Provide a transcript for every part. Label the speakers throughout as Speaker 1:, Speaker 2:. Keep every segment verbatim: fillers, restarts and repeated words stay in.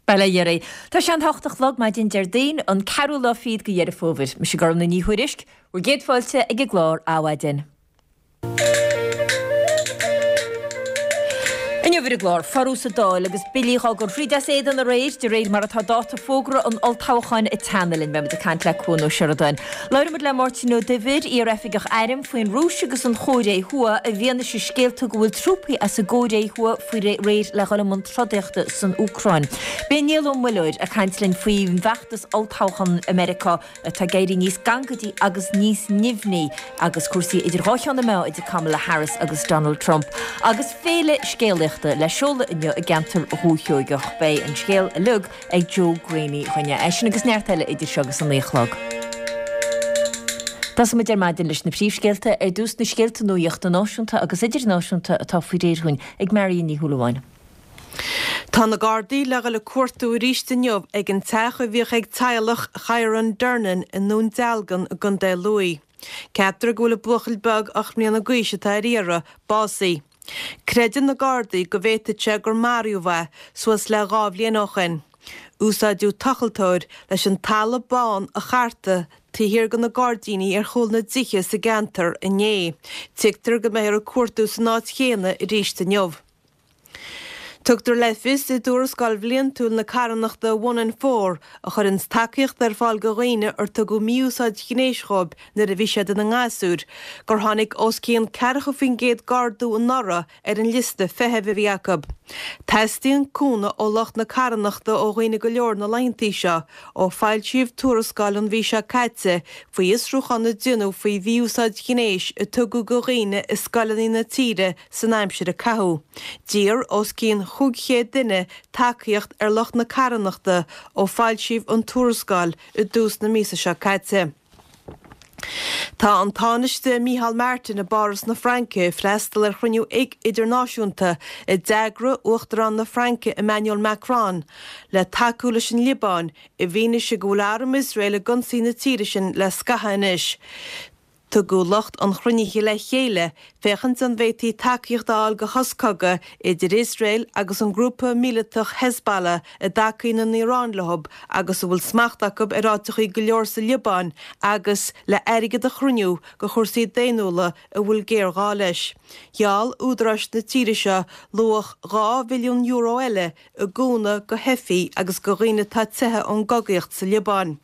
Speaker 1: Bella Yeri. Tá sean hochtachlog mai din Jardine an Carol Loffied go yeri fóvid. Mis gar na ní huirisk, we're gate fáilte ag glór áhaidin. Inne vir glór farúsa dáil agus bilíá gur frídas éad an a réid de réid mar atá dáta fógra an altáchain i tanalinn me de cant le cún ó Sheridan. Lairmid le Martino David í refigach airim faoin rúis agus an chódé hua a bhíanana sé scéalta gohfuil trúpaí as a gódé hua faoi réid le chuile man trodeachta san Ucrain. Béníal ó muid a chaintlinn faoin bheachtas altáchan America tá géirí níos gangadí agus níos nimhní agus cuasaí idir ráisián na mé idir Kamala Harris agus Donald Trump. Agus féle scéalacht le seola inne a gentar húthúigeach bé an scéal a lug ag Joe Graney chuine eisina agus neartile idir segus an léchlog. Tás mu ar maidin leis na príomhscéalta ar dús na scéalta nuíochta náisiúnta agus idir náisiúnta atá faoi réirhuin ag Marion ní Húlaháin.
Speaker 2: Tá na Gardaí le le cuairtú ríiste neamh ag an teach a bhíoch ag tealach Chiaran Durnan in nún dealgan a Gundé Louis. Ceaptar go le buchailbeg ach mríonna gaoise tá riara básaí. Creidir na Gardaí go bhhéite gur Mariúha suas le gábhlíon ochan. Úsáidú tachaltóir leis an Talabán a charta tíhir gan na Gardaíní ar chul na ddíche sa gentar a né. Tigtar go méir a cuairtú sa náid chéine i ríiste neamh. Tugtar lefis i dúras galbhlíon túil na carannachta one and four a chur ins takeíocht ar fáil go réine ar tugu miúsáid gnéischob na a bhísead na ngáasúr, gur tháinig os cían cearcha fin géad gardú an nara ar an liste fehefir Jacob. Testíon cúna ó locht na carannachta ó réine go leor na laintí seo ó fáil siomh túrascáil an bhí se caite faoi isrúchan na dúnú faoi bhíúsáid gnéis i tugu go réine is scalaní na tíre san aimsir a cathú. Dír os cían chuigché duine takeíocht ar locht na carannachta ó fáil siomh an túrascáil i dús na mísa seo caite. Tá an tánaiste Micheál Martin na Baras na Franke freistal ar chruinniú ag idirnáisiúnta i deagra uachtarán na Franke Emmanuel Macron le takeú leis an Libán i bhíne se go láram Israel a gunsaí na tíre sin le scatha inis. Tá go locht an chruinniche le chéile fechant an bhétí takeíocht áil go hoscaga idir Israel agus an grúpa míleatach Hezbollah a dacaí na Irán lehab agus bhfuil smachtachab ar áitichaí go leor sa Libán agus le airigad a chruinniú go chursaí déanúla a bhfuil géir gá leis. Gheall údras na tíre seo luach dhá bhilliún euro eile a gúna go hefií agus go riine tá tuthe an gogaíocht sa Libán.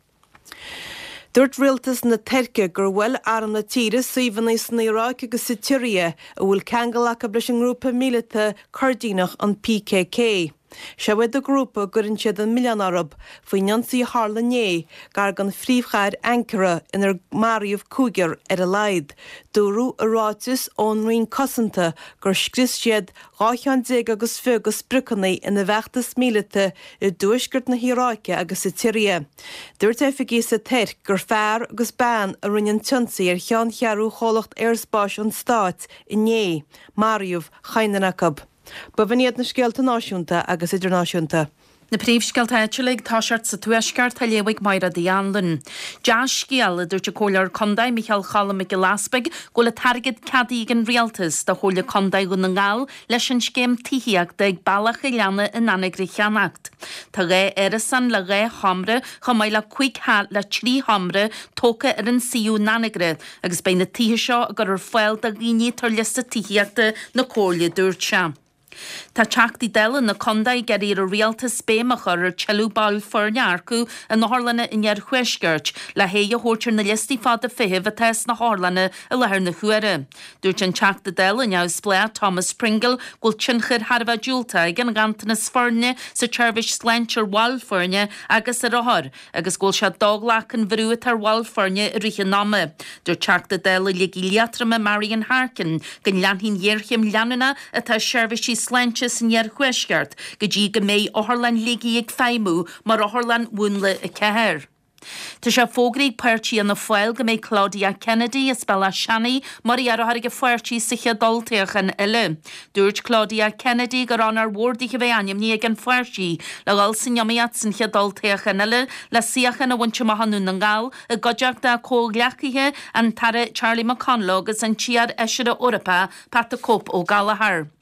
Speaker 2: Dúirt rialtas na Terce gur bhfuil aram na tíre suíomhanna san Iráic agus sa Tíre a bhfuil ceangalacha leis an grúpa míleata Cardínach an P K K. Se bhfuid a grúpa gurann siad an millián arab faoi neonsaí hála né gar gan phríomhchair Ankara inar Mariamh cúigear ar a laid. Dúrú a ráitis ón rion cosanta gur scris siad gáithán déag agus fugus brucannaí ina bheachtas míleata i dúisgurt na Híráice agus sa Tíre. Dúirt éifigí sa Terc gur fearr agus bean a rinnean tionsaí ar cheann chearú cholacht airsbáis an Stát i né, Mariamh Chainanacab. Ba bhainiad na scéalta náisiúnta agus idirnáisiúnta.
Speaker 3: Na príomhscéalta éitiúlaigh táseart sa tuaisceart a léamhaigh maira Dianlan. Deas scéal a dúirte cóilear condaid Micheál Chalam ag Glasbeg go le targad cadíg an rialtas de chóile condaid go na ngáil leis an scéim tíhiaach de ag bailach i leanna in anagri cheannacht. Tá ré erasan le ré hamre chomai le cuig hat le trí hamre tóca ar an siú nanagre agus bein na tíhe seo gur ar foiil de gíní tar lista tíhiaachta na cóile dúirt se. Tá teachtaí deile na condaid geir a rialta spéimachar ar tealúbáil fornearcú a na Harlanna inar chuisgurt le hé a hóirtir na listí fada fihih a tes na Harlanna a lethir na chuire. Dúirt an teachta deile neamh splé Thomas Pringle ghfuil tinchir Harbh Dúlta ag an gantainna sforne sa Chervish Slench ar Walforne agus ar ahar agus ghfuil se dáglach an bhrúat ar Walforne i ríthe náma. Dúirt teachta deile le giliatrama Marian Harkin gan leanhín dhéirchim leanana a tá Chervish Slenches in jar chuisgart go dtí go méid Orlan ligi ag feimú mar Orlan bhuanla a ceir. Tá sé fógraigh páirtí an na foiil go méid Claudia Kennedy is spela Shani mar ar a go fuirtí sa cheadoltaíochan eile. Dúirt Claudia Kennedy gur an ar bhórdaí bheith aim ní ag an fuirtí le gáil san neamiad san cheadoltaíochan eile le siachan a bhaintse mahanú na ngáil a godeach da cógleachithe an tara Charlie McConlough agus an tíad eisiad Europa Pat a Cop ó Galahar.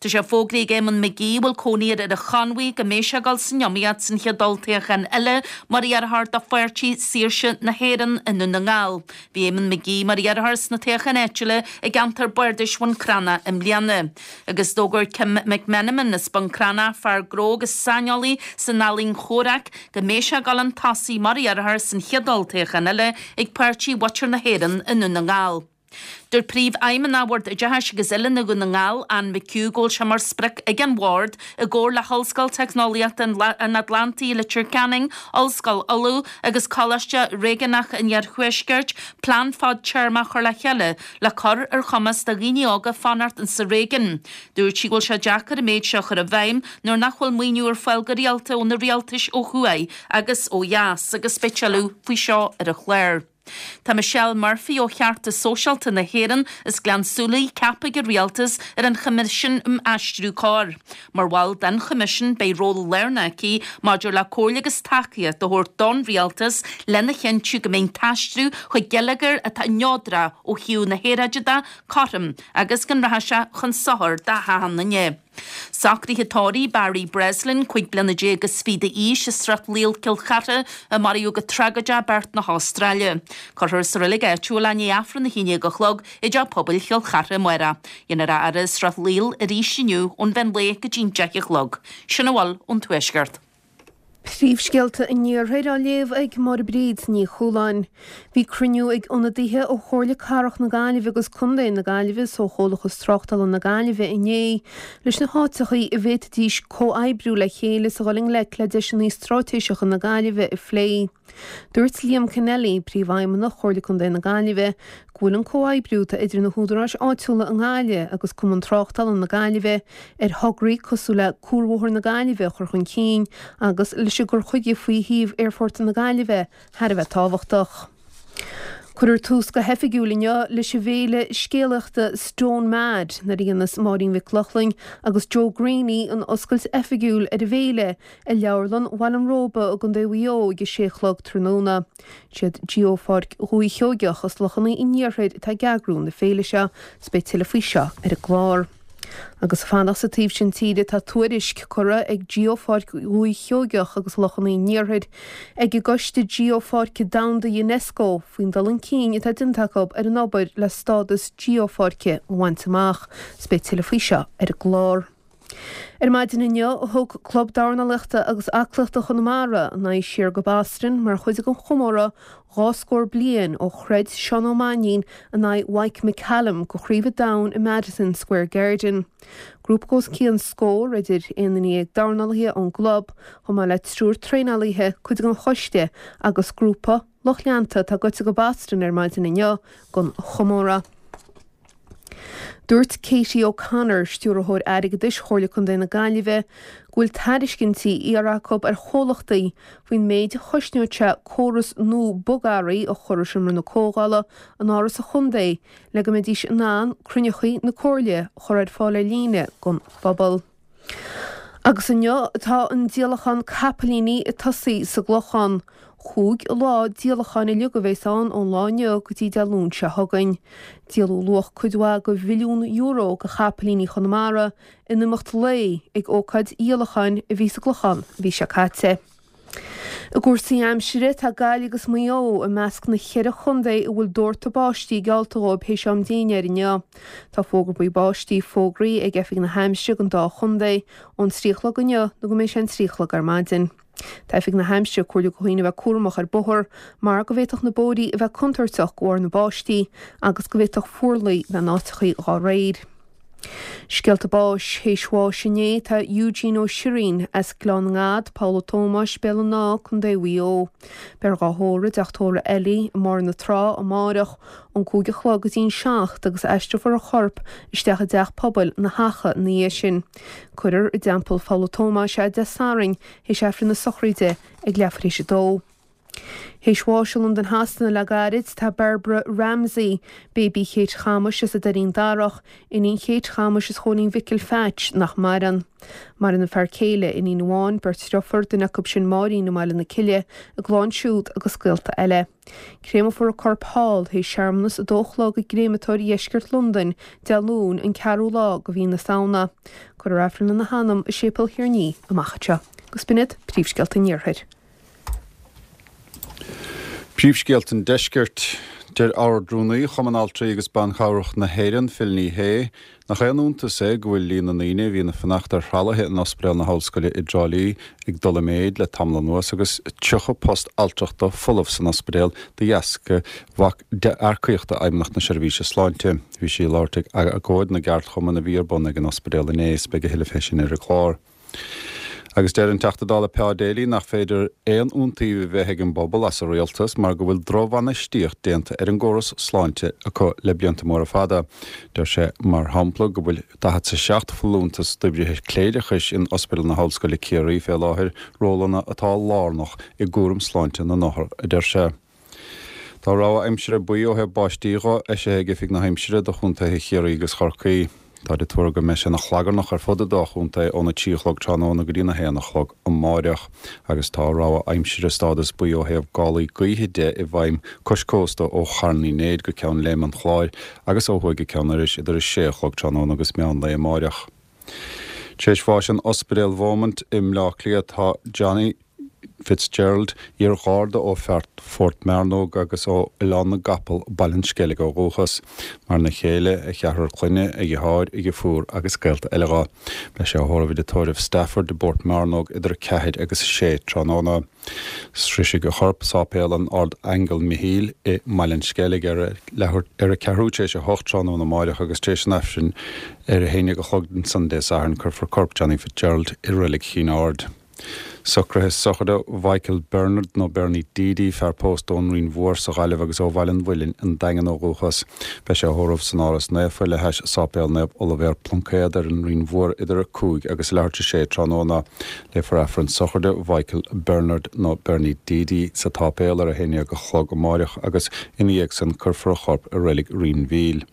Speaker 3: Tá sé fógraí géman McGee bhfuil cóníir ar a chanhaí go méise gal san jomiad san cheadoltaíochan eile mar iarthart a fuirtí síirse na héan inú na ngáil. Bhí éman McGee mar iarthars na téochan éitiile ag gantar buirdis bhain crana im bliana. Agus dógur Kim McMenamin na span crana far gro agus saineolaí san nálín chórach go méise gal an tasí mar iarthar san cheadoltaíochan eile ag puirtí watcher na héan inú na ngáil. Der príomh aimime náhard a deis agus eile na go na ngáil an McHugh ggóil se mar spric ag an ward a ggóir le hallscoil technoliacht an Atlantaí le Canning, allscoil olú agus choiste réganach in ar chuisgeirt plan fad teirma chuir le cheile le chur ar chumas de rineoga fanart in sa régan. Dúir tí ggóil se deachar a méid seo chur a bhaim nuair nachhfuil muoinúr foiil go rialta ó na rialtais ó chuaid agus ó jaas agus specialú faoi seo ar a chléir. Tá Michelle Murphy ó chearta sóisialta na héan is glansúlaí cappa go rialtas ar an chomission um aistrú cór. Mar bhil den chomission bei ról learnaí maidir le cólagus tacia do thuir don rialtas lena chenú go mén taistrú chuig geileagar a tá neodra ó hiú na héraideda carm agus gan raise chun sothir de hahan na nné. Sacrí hitóí Barry Breslin chuig blinaé agus sfida ís is strat líal cilchata a maríú go tragaide bert na Australia. Corthir sa rilig éitiú leine afran na híine go chlog i d pobail cilchata muera. Inar a ar strat líal a rí sinniu ón bhen le go dínteach i chlog. Sinna bhil ón tuisgart.
Speaker 4: Príomhscealta in níorthaid á léamh ag mar bríd ní choláin. Bhí cruniú ag ionadaithe ó chóirla carach na gáilibh agus cundé na gáilibh so chólachas trochtal na gáilibh inné. Leis na hátachaí i bhéta díos có-aibriú le chéile sa gholing le le deis na strátéiseach na gáilibh i phlé. Dúirt Liam Kennelly príomhaim na chóirla cundé na gáilibh Gúil an có-aibriúta idir na húdarás áitiúla an gáile agus cum an trochtal na gáilibh ar thograí cosú le cúrmhóthir na gáilibh chur chun cín agus leis gur chuige faoi híomh ar forta na gáilibh thar a bheith tábhachtach. Cuir tús go hefigiúlinne leis a bhéle scéalaachta Stone Mad na dhéanas Maureen Mclaughlin agus Joe Greene an oscailt efigiúil ar a bhéle i leabharlan bhail an róba a gon déhuió go séchlog tróna. Siad geofarc chuí cheogeach as lochanna i níorthaid tá geagrún na féile se spé telefuise ar a glár. Agus fanach sa tíobh sin tíide tá tuairisc chora ag geofarc chuí cheogeach agus lochanna níorthaid ag i goiste geofarce damda UNESCO faoin dal an cín itá dintacob ar an obair le stádas geofarce bhaintach spé telefuise ar a glár. Er maidin inneo thug club darna lichta agus aclaachta chunamara na siar go bastrin mar chuide go chomóra gáscór blian ó chreid Sean O'Mannion a na Wyke McCallum go chríomh down i Madison Square Garden. Grúp gos cían scór idir inaní ag darnalaithe an glob chumá le trúr trénalaithe chuide an choiste agus grúpa lochleanta tá goite go bastrin ar maidin inneo gon chomóra. Dúirt Katie O'Connor stúrathóir airige dis chóirla chun na gáilibh gúil tairiscinntaí iarracob ar cholachtaí faoin méid choisneote córas nó bogáraí ó chorisiim na cógála an áras a chundé le go méidís ná crunechaí na cóirle choráid fála líne gon fabal. Agus inneo tá an díalachan capalíní i tosaí sa glochan Chúg lá díalachan i lugavéisán ón láineo go dtí dealún se thugain. Díalú luach chuidhá go bhiliún euro go chapalíní chunamara ina mocht lé ag ócad íalachan i bhí sa glochan bhí se caite. A gúrsaí aimsire tá gáil agus muo i measc na cheire chundé i bhfuil dúirta báistí gealtaóib hééis am daine ar inne. Tá fógur buí báistí fógraí ag efig na heimsire an dá chundé ón tríochla gonne nó go mééis an tríochla ar maidin. Tá fig na heimsire cuairla chuoine bheith cuaramach ar bothir mar go bhhéach na bódaí i bheith contarteach go na báistí agus go bhhéach fuorlaí le nátachaí á réid. Scialta báis héisá sinné tá Eugene O'Shireen as glángád Paulo Thomas bell ná chun déhuió. Ber gáthóra deachtóra eí mar na trá a máireach an cúgach agus íon seacht agus eistrefar a chorp istecha deach pobl na hacha na sin. Cuidir i dampel Paulo Thomas a de saring hé sefrin na sochríide ag leafrééis dó. Héisháisiún den hasna le garid tá Barbara Ramsey baby chéit chamas is a darín darach inon chéit chamas is choning vicil feit nach maran. Mar in na fearcéile in íháin bert stroffer duna cub sin marí na meile na ciile a gláán siúd agus sciilta eile. Créime for a corp hall hé seaamnas a dóchlá go gréimetóir iesgurt London dealún an ceú lá go bhí na saona. chu rafran na hanam a sépal hiarní amachcha. Gus binid príomhscealt in níorthaid.
Speaker 5: Príomhscealt in deisceart der áardrúnaí chomanáltra agus ban chaireach na héireann filní hé nach chéanúnta sé go bhfuil lína naoine hí na fannachtar hralathe an ospréal na hallscoile i Drálaí ag dul méid le tamla nuas agus tucha post altrachta fullmh san ospréal de dheasca bhac de arcaíochta aimimnach na seirbhíse sláinte. Bhí sí láirteag agóid na gceart chuman na bhíorbun ag an ospréal in éis be go hiile fésin ar a chlár. Agus deir an teachtadála peadéalaí nach féidir éon úntaí bheith ag an bobbal as a réaltas mar go bhfuil drómhanna stíocht déanta ar an gcóras sláinte acu le blianta mór a fada. Deir sé mar hampla go bhfuil dahat sa seacht fallúntas dubrithe cléidechais in ospéal na hallscoile Ciaraí fé láthir rólanna atá lárnach i gcúram sláinte na náthair a deir sé. Tá rá aimsire buí ó hebh báistíá é sé ag fig na heimsire do chuntathe Ciaraí agus Chorcaí. Tá de tuair go me sé nach chhlagar nach ar fada dáchúnta óna tíochlog tránóna go dtína héana chlog an máireach agus tá rá aimsire stádas buí ó hebh gálaí gaothe de i bhaim coscósta ó charnaí néad go ceann léim an chláir agus óhuaig go ceannaris idir is sé chlog tránóna agus meán le máireach. Téis fáis an ospidéal bhómant im leachlia tá Johnny Fitzgerald ar gáda ó feart Fort Marnog agus ó Ilána Gapal ballanscéala go róchas mar na chéile a cheathar cluine ag háir ag fuór agus scéalta eileá. Bei sé thóra de Toir of Stafford de Bort Marnog idir ceithid agus sé tránóna. Srise go chorp sápéal an ard Angel Mihéal i ballanscéala ar ar a cehrúte sé hocht tránóna máireach agus tééis nefsin ar a héine go chlogdan san dé saharn chur for corp Johnny Fitzgerald i rilig chin ard. Socrathe sochada Michael Bernard nó Bernie Didi fear post ón rion mhór sa gáileh agus ó bhailen bhuilinn an dagan ó róchas. Bei sé thóramh san áras néfa le heis sápéal neb Oliver Plunkhead ar an rion mhór idir a cúig agus leirte sé tránóna le forafran sochada Michael Bernard nó Bernie Didi sa tápéal ar a héine go chlog go máireach agus iníag san curfar a chorp a rélig rion mhíl.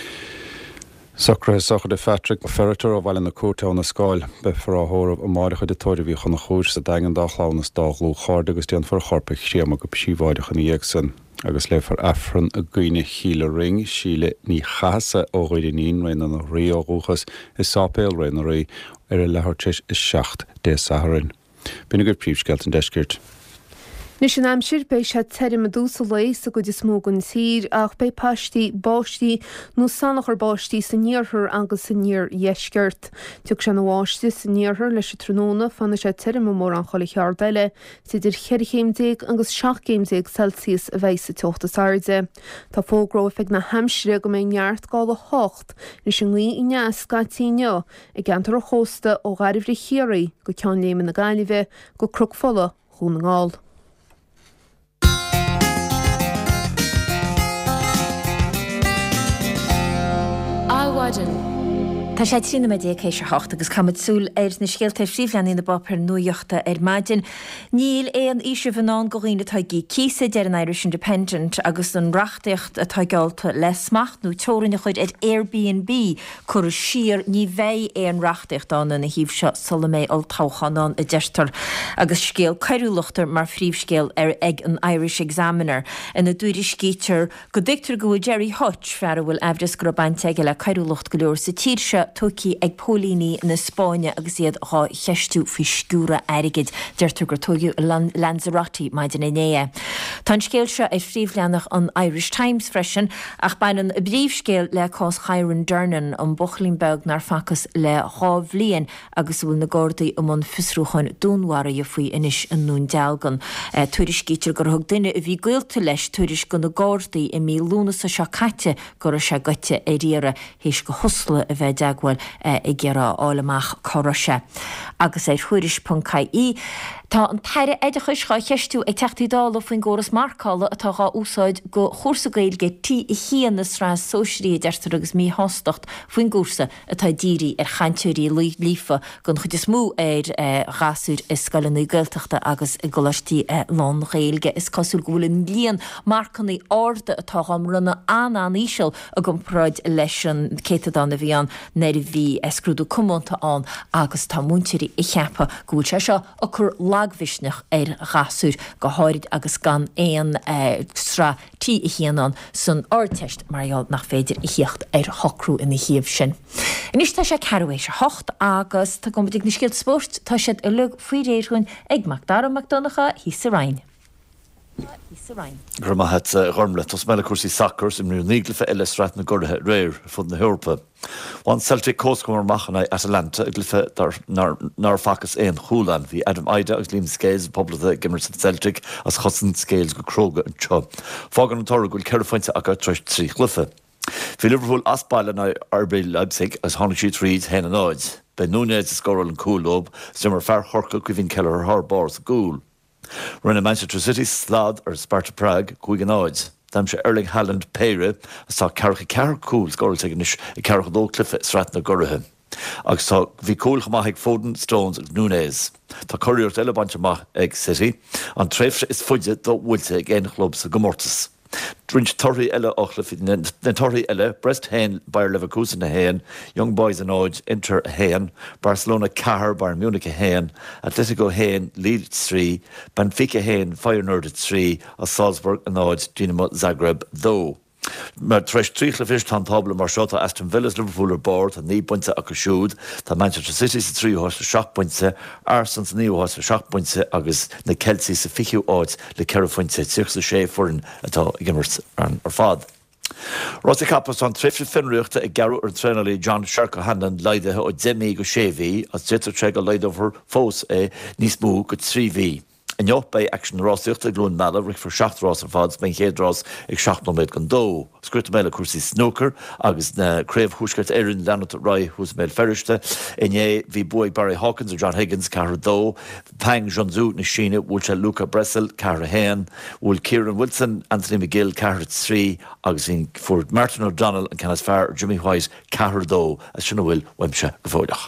Speaker 5: Socrathe sochada Patrick Ferreter ó bhailen na cótáin na scáil be for á thóramh a máirecha de toidir bhí chuna chúir sa dagan dá chlánas dáglú cháda agus déan for chorpa siama go síomháidecha na dhéagsan agus le for affran a gcuine chiile ring síle ní chaasa ó ghuiidinín réin an rí ó rúchas is sápéal réin a rí ar a lethirteis is seacht dé saharin. Bína gur príomhscealt an deiscirt.
Speaker 4: Nis an amsir bei se terim a dúsa léis a go is mógan sír ach bei pastí báistí nó sannach ar báistí sa níorthir agus sa níor dheisceart. Tuag se bháiste sa níorthir leis tróna fanna sé terim mór an chola cheardaile siidir cheirchéimdéag agus seachcéimdéag Celsius a bheith sa teochta sarde. Tá fógró feag na hamsire go mé neart gála hocht nis an lí i neas gatíineo i gantar a chósta ó garibhrí Chiaraí go ceann léman na gaiileh go crugfola chun ngáil.
Speaker 1: Tá sé trína me dé chééis se hocht agus chamid súl ar na scéalta fríomhlean na bopur nuochta ar maidin. Níl é an ise bhanán goghine tá gí císa dear an Irish Independent agus an rachtaocht atá gealta le smacht nó teoranna chuid ar Airbnb chur siar ní bheith é an rachtaocht an na híomh seo sola mé ó táchanán a deistar agus scéal ceirúlachtar mar phríomhscéal ar ag an Irish Examiner ina dúidir scítear go dictar go Jerry Hutch fear bhfuil efris go bainte ag le ceirúlacht go leor sa tír se tuci ag pólíní na Spáine agus iad á cheistú fi scúra airigid deirtar gur tugiú Lanzarote maidin iné. Tá scéal se é phríomhleannach an Irish Times freisin ach bainan a bríomhscéal le cás Chiron Durnan an Bochlínbeg nar facas le hábhlíon agus bhfuil na Gardaí am an fisrúchain dúnhara a faoi inis an nún dealgan. Tuairis cítear gur thug duine a bhí gaolta leis tuairis go na Gardaí i mí lúna sa se caite gur se goite é riara hís go hosla a bheith deagháil i ggéara álamach chorise. Agus é chuiris.caí tá an teire éidechas gá cheistú ag teachtaídála faoin ggóras marcála atá gá úsáid go chósa gailge tí i chéan na srás sóisií deirtar agus mí hástacht faoin gúsa atá díri ar chaintúirí lífa gon chud is mú ar gasúr is scalanú gailteachta agus i golastí lán réilge is cosúil gohfuil an líon marcannaí áda atá am runna an an ísisiil a go práid leis an cétadána bhí an nar bhí scrúdú cumánta an agus tá múnteirí i cheappa gúil se seo a chur lághhisneach ar gasúr go háirid agus gan éon stra tí i chéanán san áteist marall nach féidir i hiocht ar hocrú ina híomh sin. Inis tá sé ceéis se hocht agus tá go dig na sciil sport tá siad i lug faoi réirún ag Macdara McDonacha hí sa Rhein.
Speaker 6: Grama het gormle tos mele kursi sakkers im nu níglyfe elle strat na gorhe réir fud na Europa. Wan Celtic Coastcomber machana Atalanta glyfe dar nar fakas ein Hoolan vi Adam Ida agus Liam Scales public gimmers Celtic as Hudson Scales go Kroga and Chubb. Fagan and Torre gul Kerfointe aga tresh tri glyfe. Vi Liverpool asbaile na R B Leipzig as Honishit Reed hen and odds. Ben Nunez scoral and Coolob simmer far horka Quivin Keller har bars goal. Rinne Manchester City Slad or Sparta Prague Guigan odds. Tam se Erling Haaland Peyre as tá Carcha Car Cool scoral tegnish i Carcha Low Cliffe Stratna Gurrahe. Agus tá vi cool chama ag Foden Stones ag Nunez. Tá Courier ele bancha ma ag City an trefse is fudge do wulte ag ein club sa Gomortis. Drinch Torri elle ochlef den Torri elle Brest Hain Bayer Leverkusen na Hain Young Boys and Odds Inter Hain Barcelona Car Bayern Munich Hain Atletico Hain Leeds three Benfica Hain Feyenoord three as Salzburg and Odds Dinamo Zagreb though. Mar treis tríchla fish tan tabla mar shota Aston Villa's Liverpool are board and ní pointe a cosúd tá Manchester City sa trí hos a seach pointe Arsenal sa níú hos a seach pointe agus na Chelsea sa fichiú odds le ceir pointe tíoch sa sé forin atá i gimmert ar fad. Rossi Kappas an trefri finruachta ag garú ar trenalí John Sharka Hannan leidethe ó demi go sé ví as jitter treg a leid over fós é níos mú go trí ví. En jo bij action Rossicht ag glún mela rig for seacht Ross ar fads ben héadrás ag seacht nóméid gan dó. Scrita mela cuasí snooker agus na craibh húsgart Erin Leonard Roy hús méid ferrichte. En é hí buig Barry Hawkins or John Higgins cara dó. Pang Jean-Zú na Sheena bhúil se Luca Bressel cara Hain. Bhúil Kieran Wilson, Anthony McGill cara trí agus hín for Martin O'Donnell an canas fear Jimmy White cara dó as sinna bhfuil weimse go fóidach.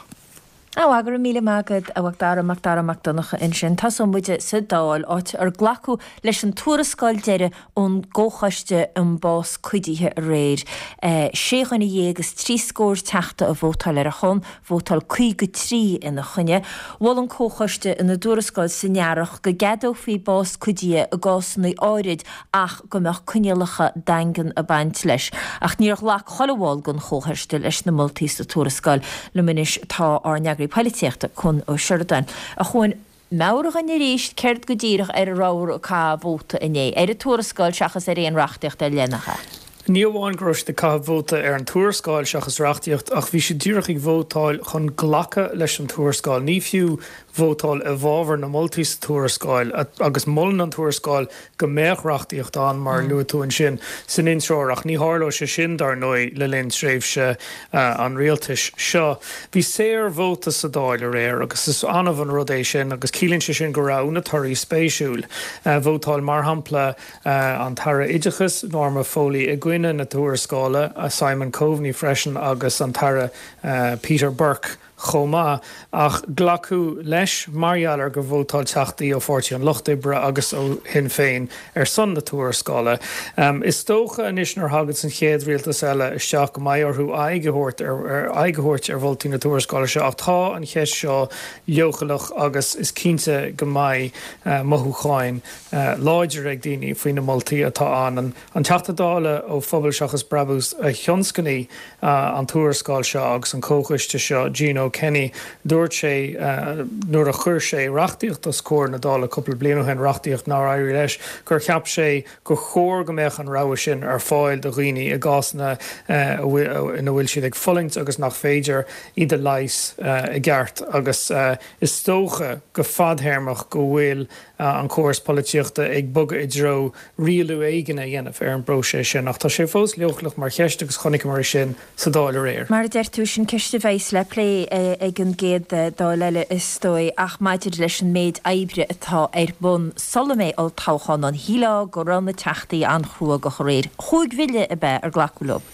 Speaker 1: Á agur míle mágad a Macdara Macdara McDonacha in sin tá muide sa dáil áit ar ghlacu leis an túrascáil deire ón ggóchaiste an bás cuidíthe a réir. Séchanna dhéagus trí scóir teachta a bhótáil ar a chun, bhótáil chuig go trí ina chunne, bhil an cóchaiste ina dúrascáil san nearach go gadó faoi bás cuidí a gásanna áirid ach go meach cunialacha dangan a baint leis. Ach níor lách chollehil gon chóchaiste leis na multís a túrascáil le munis tá ar neagraí Políochta chun ó Sheridan. A chuin meabhrach an réist ceirt go ddíireach ar a ráir cá bhóta inné. Ar a túrascáil seachas ar éon reachtaíocht a léanacha.
Speaker 7: Níl bháin gros de cá bhóta ar an túrascáil seachas reachtaíocht ach bhí sé dúireach ag bhótáil chun ghlacha leis an túrascáil. Ní fiú bhótáil a bhábhar na multís túrascáil agus mollan an túrascáil go méachreachtaíocht an mar luú an sin san inseoach ní háló se sin dar nói le linn tréimhse an rialtais seo. Bhí séir bhóta sa dáil ar réir agus is anmh an rudééis sin agus cílinn se sin go rá na tarí spéisiúil. Bhótáil mar hampla an tara idechas Norma Foley i gcuine na túrascáile a Simon Coveney freisin agus an tara Peter Burke chomá ach glacu leis marialar go bhótáil teachtaí ó fortí an Lochdibre agus ó hin féin ar son na túrascáile. Um, is tócha an isnar hagad san chéad rialtas eile isteach go maiid orthú aigehort ar aigehort ar bhiltí na túrascáile seo ach tá an cheis seo leochalach agus is cínte go maiid uh, mothúcháin uh, láidir ag daoine faoin na moltaí atá an an, an teachtadála ó phobal seachas brabús a thionscaní uh, an túrascáil seo agus an cóchaiste seo Gino Kenny dúirt sé uh, nuair a chuir sé reachtaíocht a scóir na dála cúpla blianú hen reachtaíocht ná éirí leis gur cheap sé go chóir go méach an rá sin ar fáil do riine i gásna uh, ina bhfuil siad ag folingt agus nach féidir iad a leis uh, i gceart agus uh, is tócha go fadhéirmach go bhfuil uh, an córas políochta ag bugad i dro rialú éigeanna dhéanamh ar an brose sin ach tá sé fós leochlach mar cheiste agus chonig mar sin sa dáil réir.
Speaker 1: Mar deirtú sin ceiste bhéis le lé ag an géad dá leile is dói ach maidir leis an méid aibre atá ar bun solomé ó táchan an híla go ranna teachtaí an chrua go choréir. Chúig bhile a bheith ar ghlaculób.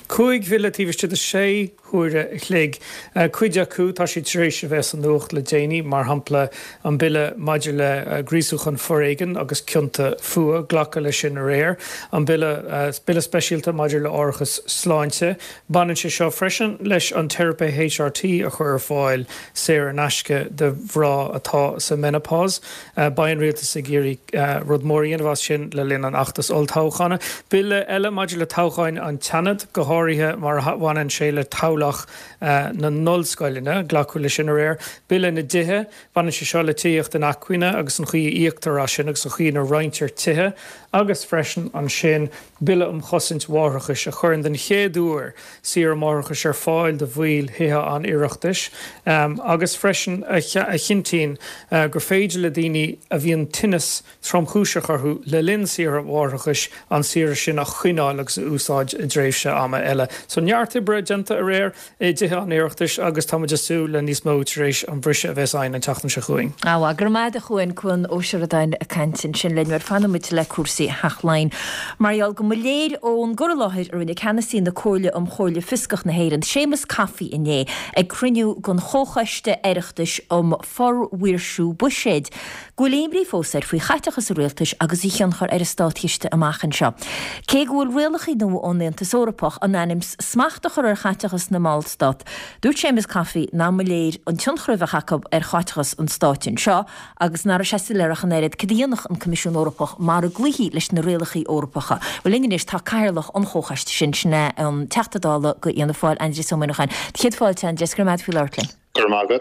Speaker 7: Cúig villatíiste de sé chuúre chléig chuide acu tá si trééis bheits an nucht le déine mar hapla an bille maidir le grísúchan foréigen agus cionnta fua ghlacha le sin a réir an bille bille speisialta maidir le orchas sláinte banan sé seo freisin leis an therapy H R T a chur fáil sé an eisce de bhrá atá sa menopás bain réalta sa géirí rudmóíon bhá sin le linn an achtas ol táchanna bille eile maidir le táchain an teanad go háirithe mar bhhaan sé le tálach uh, na nolscoiline ghlacuile sin réir bille na dithe bhanan sé seo le tíocht den acuine agus an chuí íochttarrá sin agus an chuí na roiintear tithe agus freisin an sin bille um chosint mhárachas a churann den chéadúir siar mhárachas ar fáil de bhil hithe an iireachtais um, agus freisin a, a chintín uh, gur féidir le daoine a bhíon tinnis tromchúiseach arthú le linn siar mhárachas an siar sin a chuineáil agus úsáid i dréifse ama eile. So neartta brejanta a réir é dithe an iireachtais agus táideú le níos mó éis an bhrise a bheits ain an tatan se chuing.
Speaker 1: Á gur maid a chuin chun óisiadain a cantin sin linn mar fanmuid le cuasaí hachlein. Marall go léir ón go láthir ar ina cheanasí na cóile am choile fiscach na héirann sémas caí inné ag cruniú gon chóchaiste aireachtais am forhuiirsú buséid. Goléimbrí fósair faoi chaiteachas réaltais agus í chean chur ar státíiste amachchan seo. Cé ghfuil rialachí nó ónnéanta sórapach an anims smachtach ar chaiteachas na Málstad. Dúirt sémas caí ná léir an tionchruibh Jacob ar chaiteachas an stáin seo agus nar sé leirech an éad cedíanach an Comisiún Eorpach mar a gluhí leis na rialachí Eorpacha. Bhfuil ingis tá cairlach an chóchaiste sin sinna an teachtadála go íana fáil Andrew Somainachan. Chéad fáilte an Jescraid fi leirlin.
Speaker 8: Gur mágad.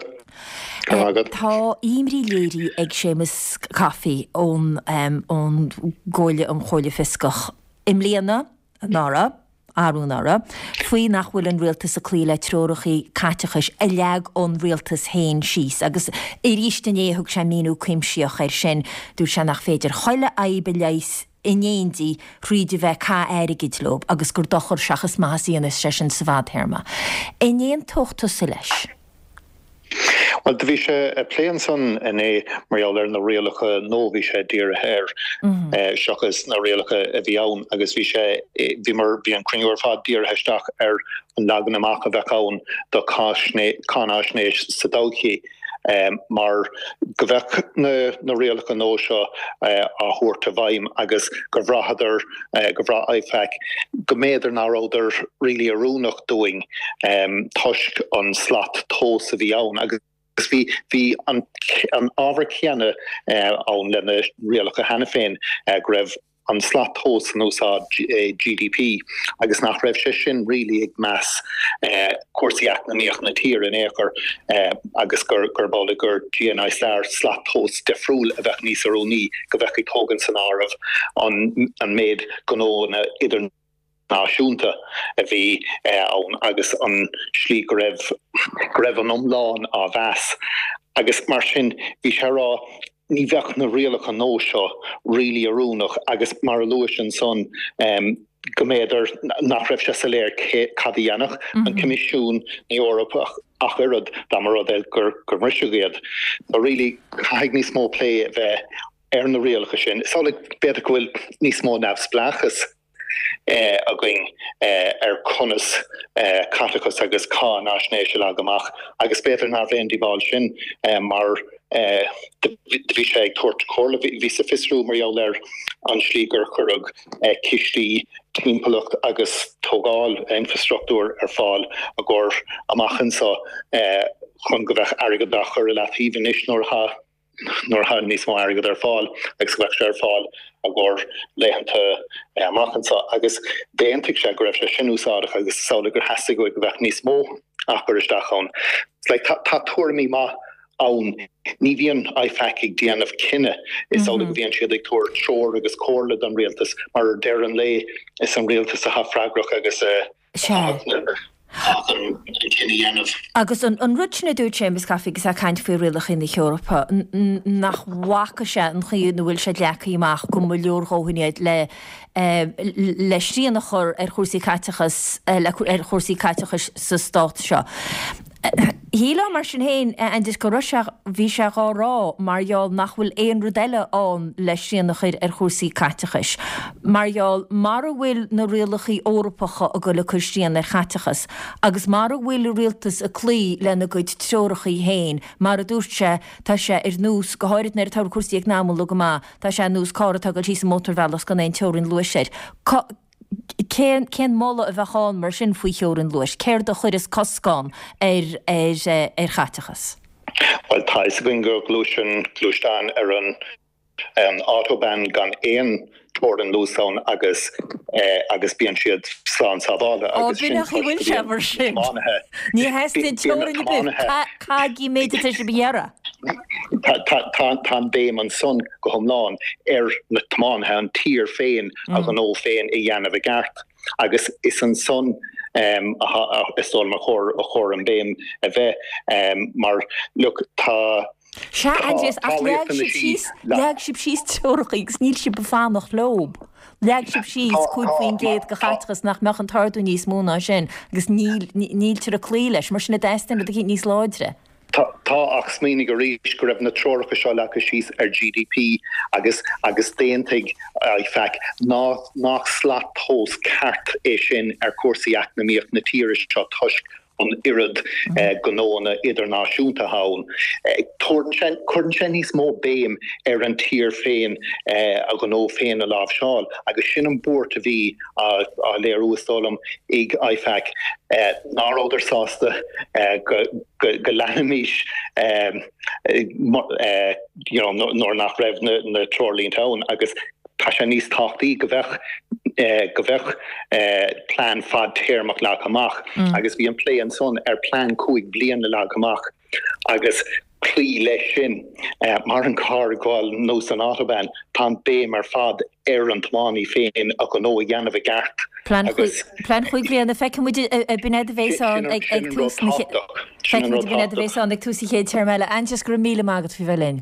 Speaker 1: Tá imrí léirí ag sémas caí ón ón ggóile an choile fiscach. Im líana nára áúnara, faoi nach bhfuil an rialtas a clíile trórachaí caiteachas a leag ón rialtas héin síos, agus i rístanéthug sé míú cuimsíoch ar sin dú se nach féidir choile aibe leis inéondí ríide bheith cá airigid lob agus gur dochar seachas maíana sé sin sa bhádtherma. Inéon tochtta sa leis.
Speaker 8: Well, de bhí sé a pléan san in é marall ar na réalacha nó bhí sé dír a hair seachas na réalacha a bhí ann agus bhí sé bhí mar bhí an cruinúir fád dír heisteach ar an lagan amach a bheith ann do cánáisnéis sa dulchaí. Um, mar go bheith na, na réalacha nó seo uh, a thuirta bhaim agus go bhráthadar uh, go bhrá aifeic go méidir náróidir rilí arúnach doing um, tuisc an slat tó sa bhí ann agus Bhí hí an an ábhar ceanna ann lena réalacha hena féin go raibh an slat tós an úsá G D P agus nach raibh sé sin rilí ag meas cuasaíach na míoch na tír in éair agus gur gur bála gur G N I star slat tós defriúil a bheith níos aróní go bheith ag tógan san áramh an an méid gonó na idir náisiúnta a bhí ann agus an slí go raibh go raibh an omláin á bheas agus mar sin bhí sé rá ní bheith na réalacha nó seo rilí arúnach agus mar luis an son um, go méidir nach raibh sé sa léir cadíanach an Comisiún na Eorpach ach irad dá mar rud gur gur marisiúgéad. Tá rilí chaig níos mó plé bheith ar na réalacha sin. Sálig beidir go bhfuil níos mó nefsplachas Uh, a going uh, ar conas uh, catachas agus cá náisnéise agamach agus beter ná bhéon díbáil sin uh, mar uh, bhí sé ag tuairt chóla bhí sa fisrú marall ar an slígur churug uh, cistí tímpalacht agus tógáil infrastruktúr ar fáil a ggur amachchan sa uh, chun go bheith airgadach ar relatíhan is nóir ha nor ha níos má airgad ar fáil agus go bheith sé ar fáil a ggur léhananta amachchansa agus déantigh sé go raibh sé sin úsáideach agus sála gur heasta go go bheith níos mó achar isteach ann. It's like tá tuairimí má ann ní bhíon aifeic déanamh cinenne is sála go bhíonn siad ag tuair seoir agus cóirla an rialtas mar deir an lé is an rialtas a hafraigrach agus
Speaker 1: agus an rutna dú sémas cafigus a caiint fé rialach in Eorpa nach bhacha sé an chuún bhfuil sé lechaíach go mo leor chohuiineid le le sríanach chur ar chósaí caitechas ar chósaí caitechas sa stát seo. Híla mar sin héin an dis go ruiseach bhí se gá rá marall nachhfuil éon rudile an leis siannachir ar chósaí catechas. Marall mar a bhfuil na rialachaí órapacha a go le chuistían ar catechas, agus mar a bhfuil rialtas a clí lena goid teorachaí héin, mar a dúirte tá sé ar nús go háirid nar tar cuasaí ag námú le go má, tá sé nús cára go tí sa mótarvelas gan éon teorin luisiir. Cén mála a bheitán mar sin faoi teorin luis, céir do chuir is coscán ar ar chatachas.
Speaker 8: Well tá is going go glúsin glúisteán ar an um, autobahn gan éon torin lúsán agus uh, agus bíon siad slán sábála agus
Speaker 1: sin bhfuil se mar sin. Ní heistin teorin bu cágí méide te se bíara.
Speaker 8: Tá béim an son go thomláin ar na tmán ha an tír féin a an ó féin i dhéanamh a gceart. Agus is an son um, istol mar chor a chor an béim a bheith um, mar look tá
Speaker 1: Se Andreas ach leag sib síos leag sib síos teorachaí gus níl sib befánach lob. Leag sib síos cúd faoin géad go chatachas nach meach an tartú níos móna sin agus níl tir a clí leis mar sinna deistin a níos láidre.
Speaker 8: Tá ach smínig go ríis go raibh na troracha seo lecha síos ar G D P agus agus déantaigh feic nach slat thós ceart é sin ar cuasaí eacnamaíocht na tíre seo tuisc an irid gnóna idirnáisiúnta haun. Cuireann sin níos mó béim ar an tír féin a gnó féin a lámh seáil, agus sin an búirt a bhí a léir ústálam ag feic náróidir sásta go leanamís nóir nach raibh na trolín town agus tá sé níos táchtaí go bheith go bheith plán fad téirmach le amach agus bhí an plé an son ar plán cúig blian le amach agus clí leis sin mar an car gáil nó san autobahn tá béim ar fad ar an tmáí féin a go nó a dhéanamh a gceart.
Speaker 1: Plán chuig blian a feice muid a bunad a bhéán ag túsí bunad a bhéán ag túsí chéad termile anjas gur míle mágad fi bhelinn.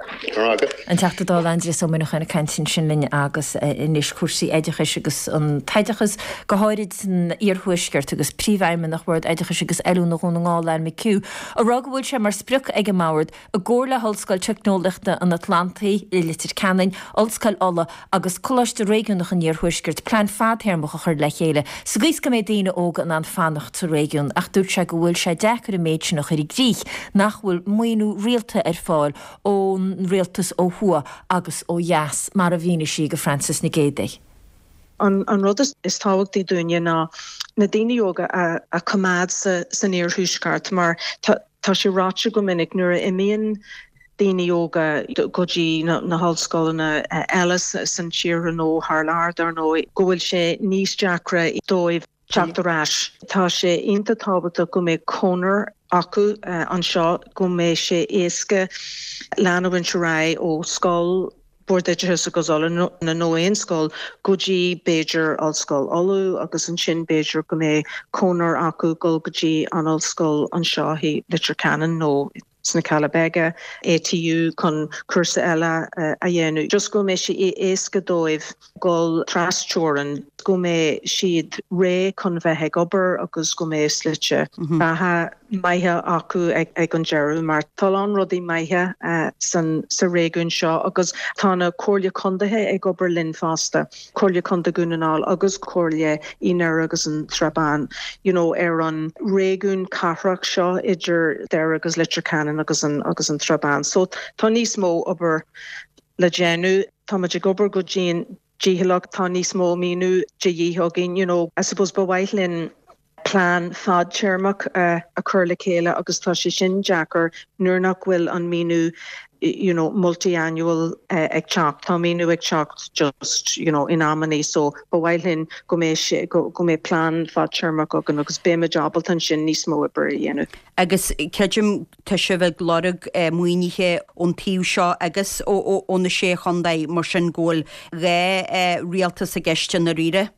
Speaker 1: An teachtadá Andreas somna chuna cantin sin linne agus inis cuasaí éidechas agus an taidechas go háirid san íorthuaisceart agus príomhhaimime nach bhfuir éidechas agus eú nach chun ngáil me ciú. A rugahfuil sé mar spruch ag máhard a ggóla hallscoil teicnoliachta an Atlantaí i litir Canin, olscoil alla agus choiste réigiúnach an íorthuaisceart plán fadthéirmach a chuir le chéile. Sa gís go mé daine óga an an fannacht sa régiún ach dúirt se go bhfuil sé dechar a méid sin nach chuir grích nach bhfuil muoinú rialta ar fáil ón rialtas ó hua agus ó jas mar a bhíine si go Francis na Géide.
Speaker 9: An, an rud is, is táhachtí dúine ná na daine yoga a, a cumad sa, sa níorthúisceart, mar tá sé ráte go minic nuair a imíonn daine yoga godí na, na hallscoilna uh, Ellis san tír an ó haar lard ar nó go bhfuil sé níos deacra i dóibh teachtarráis. Tá sé inta tábhachta go mé conar acu uh, an seo go mé sé éasca leanúhain se ra ó scóil bordeidethe a gozála na nóéon scóil godí Beiidir allscoil olú agus an sin Beiidir go mé conar acu go godí an allscoil an seo hí litir Canin nó sna Calabega, A T U chun cursa eile uh, a dhéanú. Just go mé sé éasca dóibh gol trastóran, go mé siad ré chun bheith ag obair agus go mé slite. Batha maithe acu ag, ag an jeú, mar talán rudí maithe uh, san sa réún seo, agus tána cóirle condathe ag obair linn fásta, cóirle conda gúnaál agus cóirle inar agus an trabán. You know, ar an réún carraach seo idir der agus litir Canin agus an agus an trabán. So tá níos mó obair le déanú, tá maidir gobar go dín díhallach tá níos mó míú de dhíthagin, you know, I suppose ba bhaithlinn plán fad teirmach uh, a chur le chéile agus tá sé sin deachar nuair nach bhfuil an míú you know, multi-annual uh, ag teacht, tá míú ag teacht just, you know, in ammaní, so ba bhaithlinn go mé go, go mé plán fad teirmach agan agus béime jabaltan sin níos mó a bur dhéanú.
Speaker 10: Agus ceidim te se bheith glorug uh, muoinithe ón tíú seo agus ó na sé chundaid mar sin ggóil ré uh, rialtas a gceiste na riire?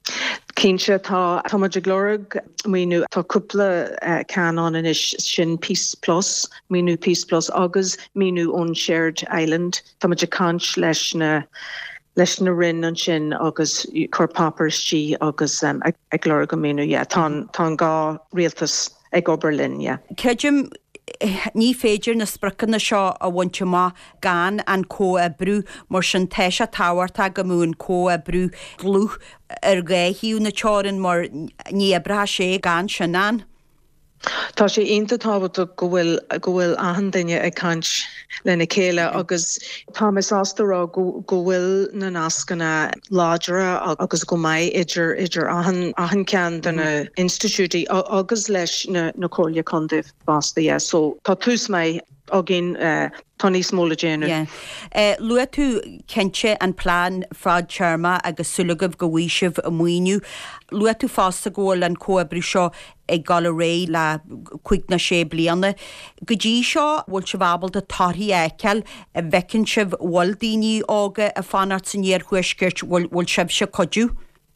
Speaker 9: Cínse tá táidir glórug míú tá cúpla uh, canán in is sin Peace Plus, míú Peace Plus agus míú ón Shared Island, táidir cant leis na leis na rinn an sin agus chur papers tí agus um, ag glórug go míú, yeah, tá tá gá rialtas ag Oberlin. Yeah.
Speaker 10: Cejim ní féidir na sprachan na seo a bhaintse má gan an có a brú mar sin teise táhairta go mún có a brú glú ar gaithíú na teárin mar ní abra sé gan sinán.
Speaker 9: Tá sé inta tábhata go bhfuil go bhfuil ahan duine ag caint lena chéile agus Thomas Astará go bhfuil na nascanna ládra agus go maiid idir idir ahan ahan cean donna institútí agus leis na na cóile condih basta é so tá tús mé a gin Tony Smola Jane.
Speaker 10: Yeah. Uh, Lua tú kense an plán frad charma agus sulagah go bhuiisih a muoinú. Lua tú fásta ggóil an cóabrí seo ag gal ré le chuig na sé bliana. Go dtí seo bhfuil se bhabal de tarthaí éceal a bhecinn sibh bhil daoine ága a fanart san níor chuisgirt bhfuil sibh se codú?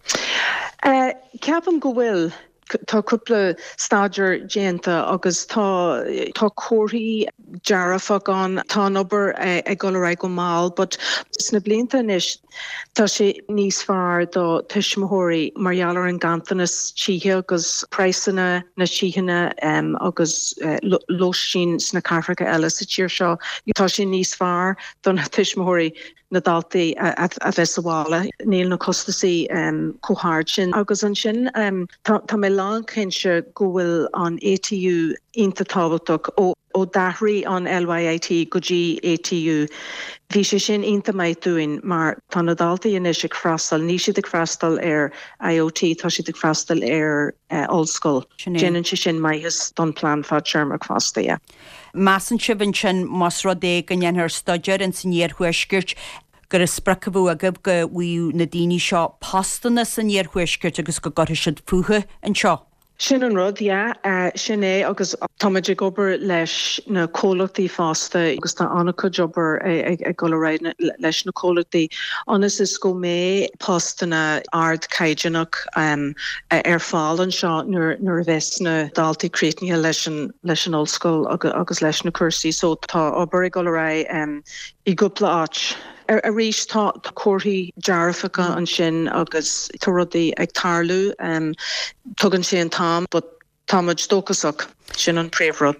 Speaker 9: Ceapan go bhfuil tá cúpla staidir déanta agus tá tá cóirí dearafa gan tá obair ag go raibh go máil, but sna blianta inis tá sé níos fearr do tuismóirí margheallar an gantanas títhe agus prasanna na tíhanna um, agus uh, loisín sna carfacha eile sa tíir seo. Tá sé níos fearr don tuismóirí na daltaí a bheits bhála níl na costasaí um, cóthard sin agus an sin um, tá mé lán cinse go bhfuil an A T U ionta tábhachtach ó ó dahraí an L Y I T go dtí A T U. Bhí sé sin ionta méid dúin mar tá na daltaí inis ag freastal, ní siad ag freastal ar I O T, tá siad ag freastal ar uh, ollscoil. Déanann sé sin maithas don plán fad seirm ag fasta, yeah.
Speaker 10: Masan sibhann sin mas rodé go dhéanthar staidir an san níor chuisgirt gur is spracabú a gab go bhíú na daoine seo pastanna san níor chuisgirt agus go gotha siad fucha an seo.
Speaker 9: Sin an rud, yeah, uh, sin é agus táidir gobar leis na cólachtaí fásta agus tá annacha jobar ag go raibh leis na cólachtaí. Anas is go mé pastanna ard caidineach um, ar fáil an seo nuair a bheits na daltaí críitnithe leis an ollscoil agus leis na cursaí, so tá obair ag go raibh um, i gúpla áit. Er a rís tá cóirí dearafacha an sin agus tá rudaí ag tarlú um, tugann sé an tám, but táid dóchasach sin an préomhrod.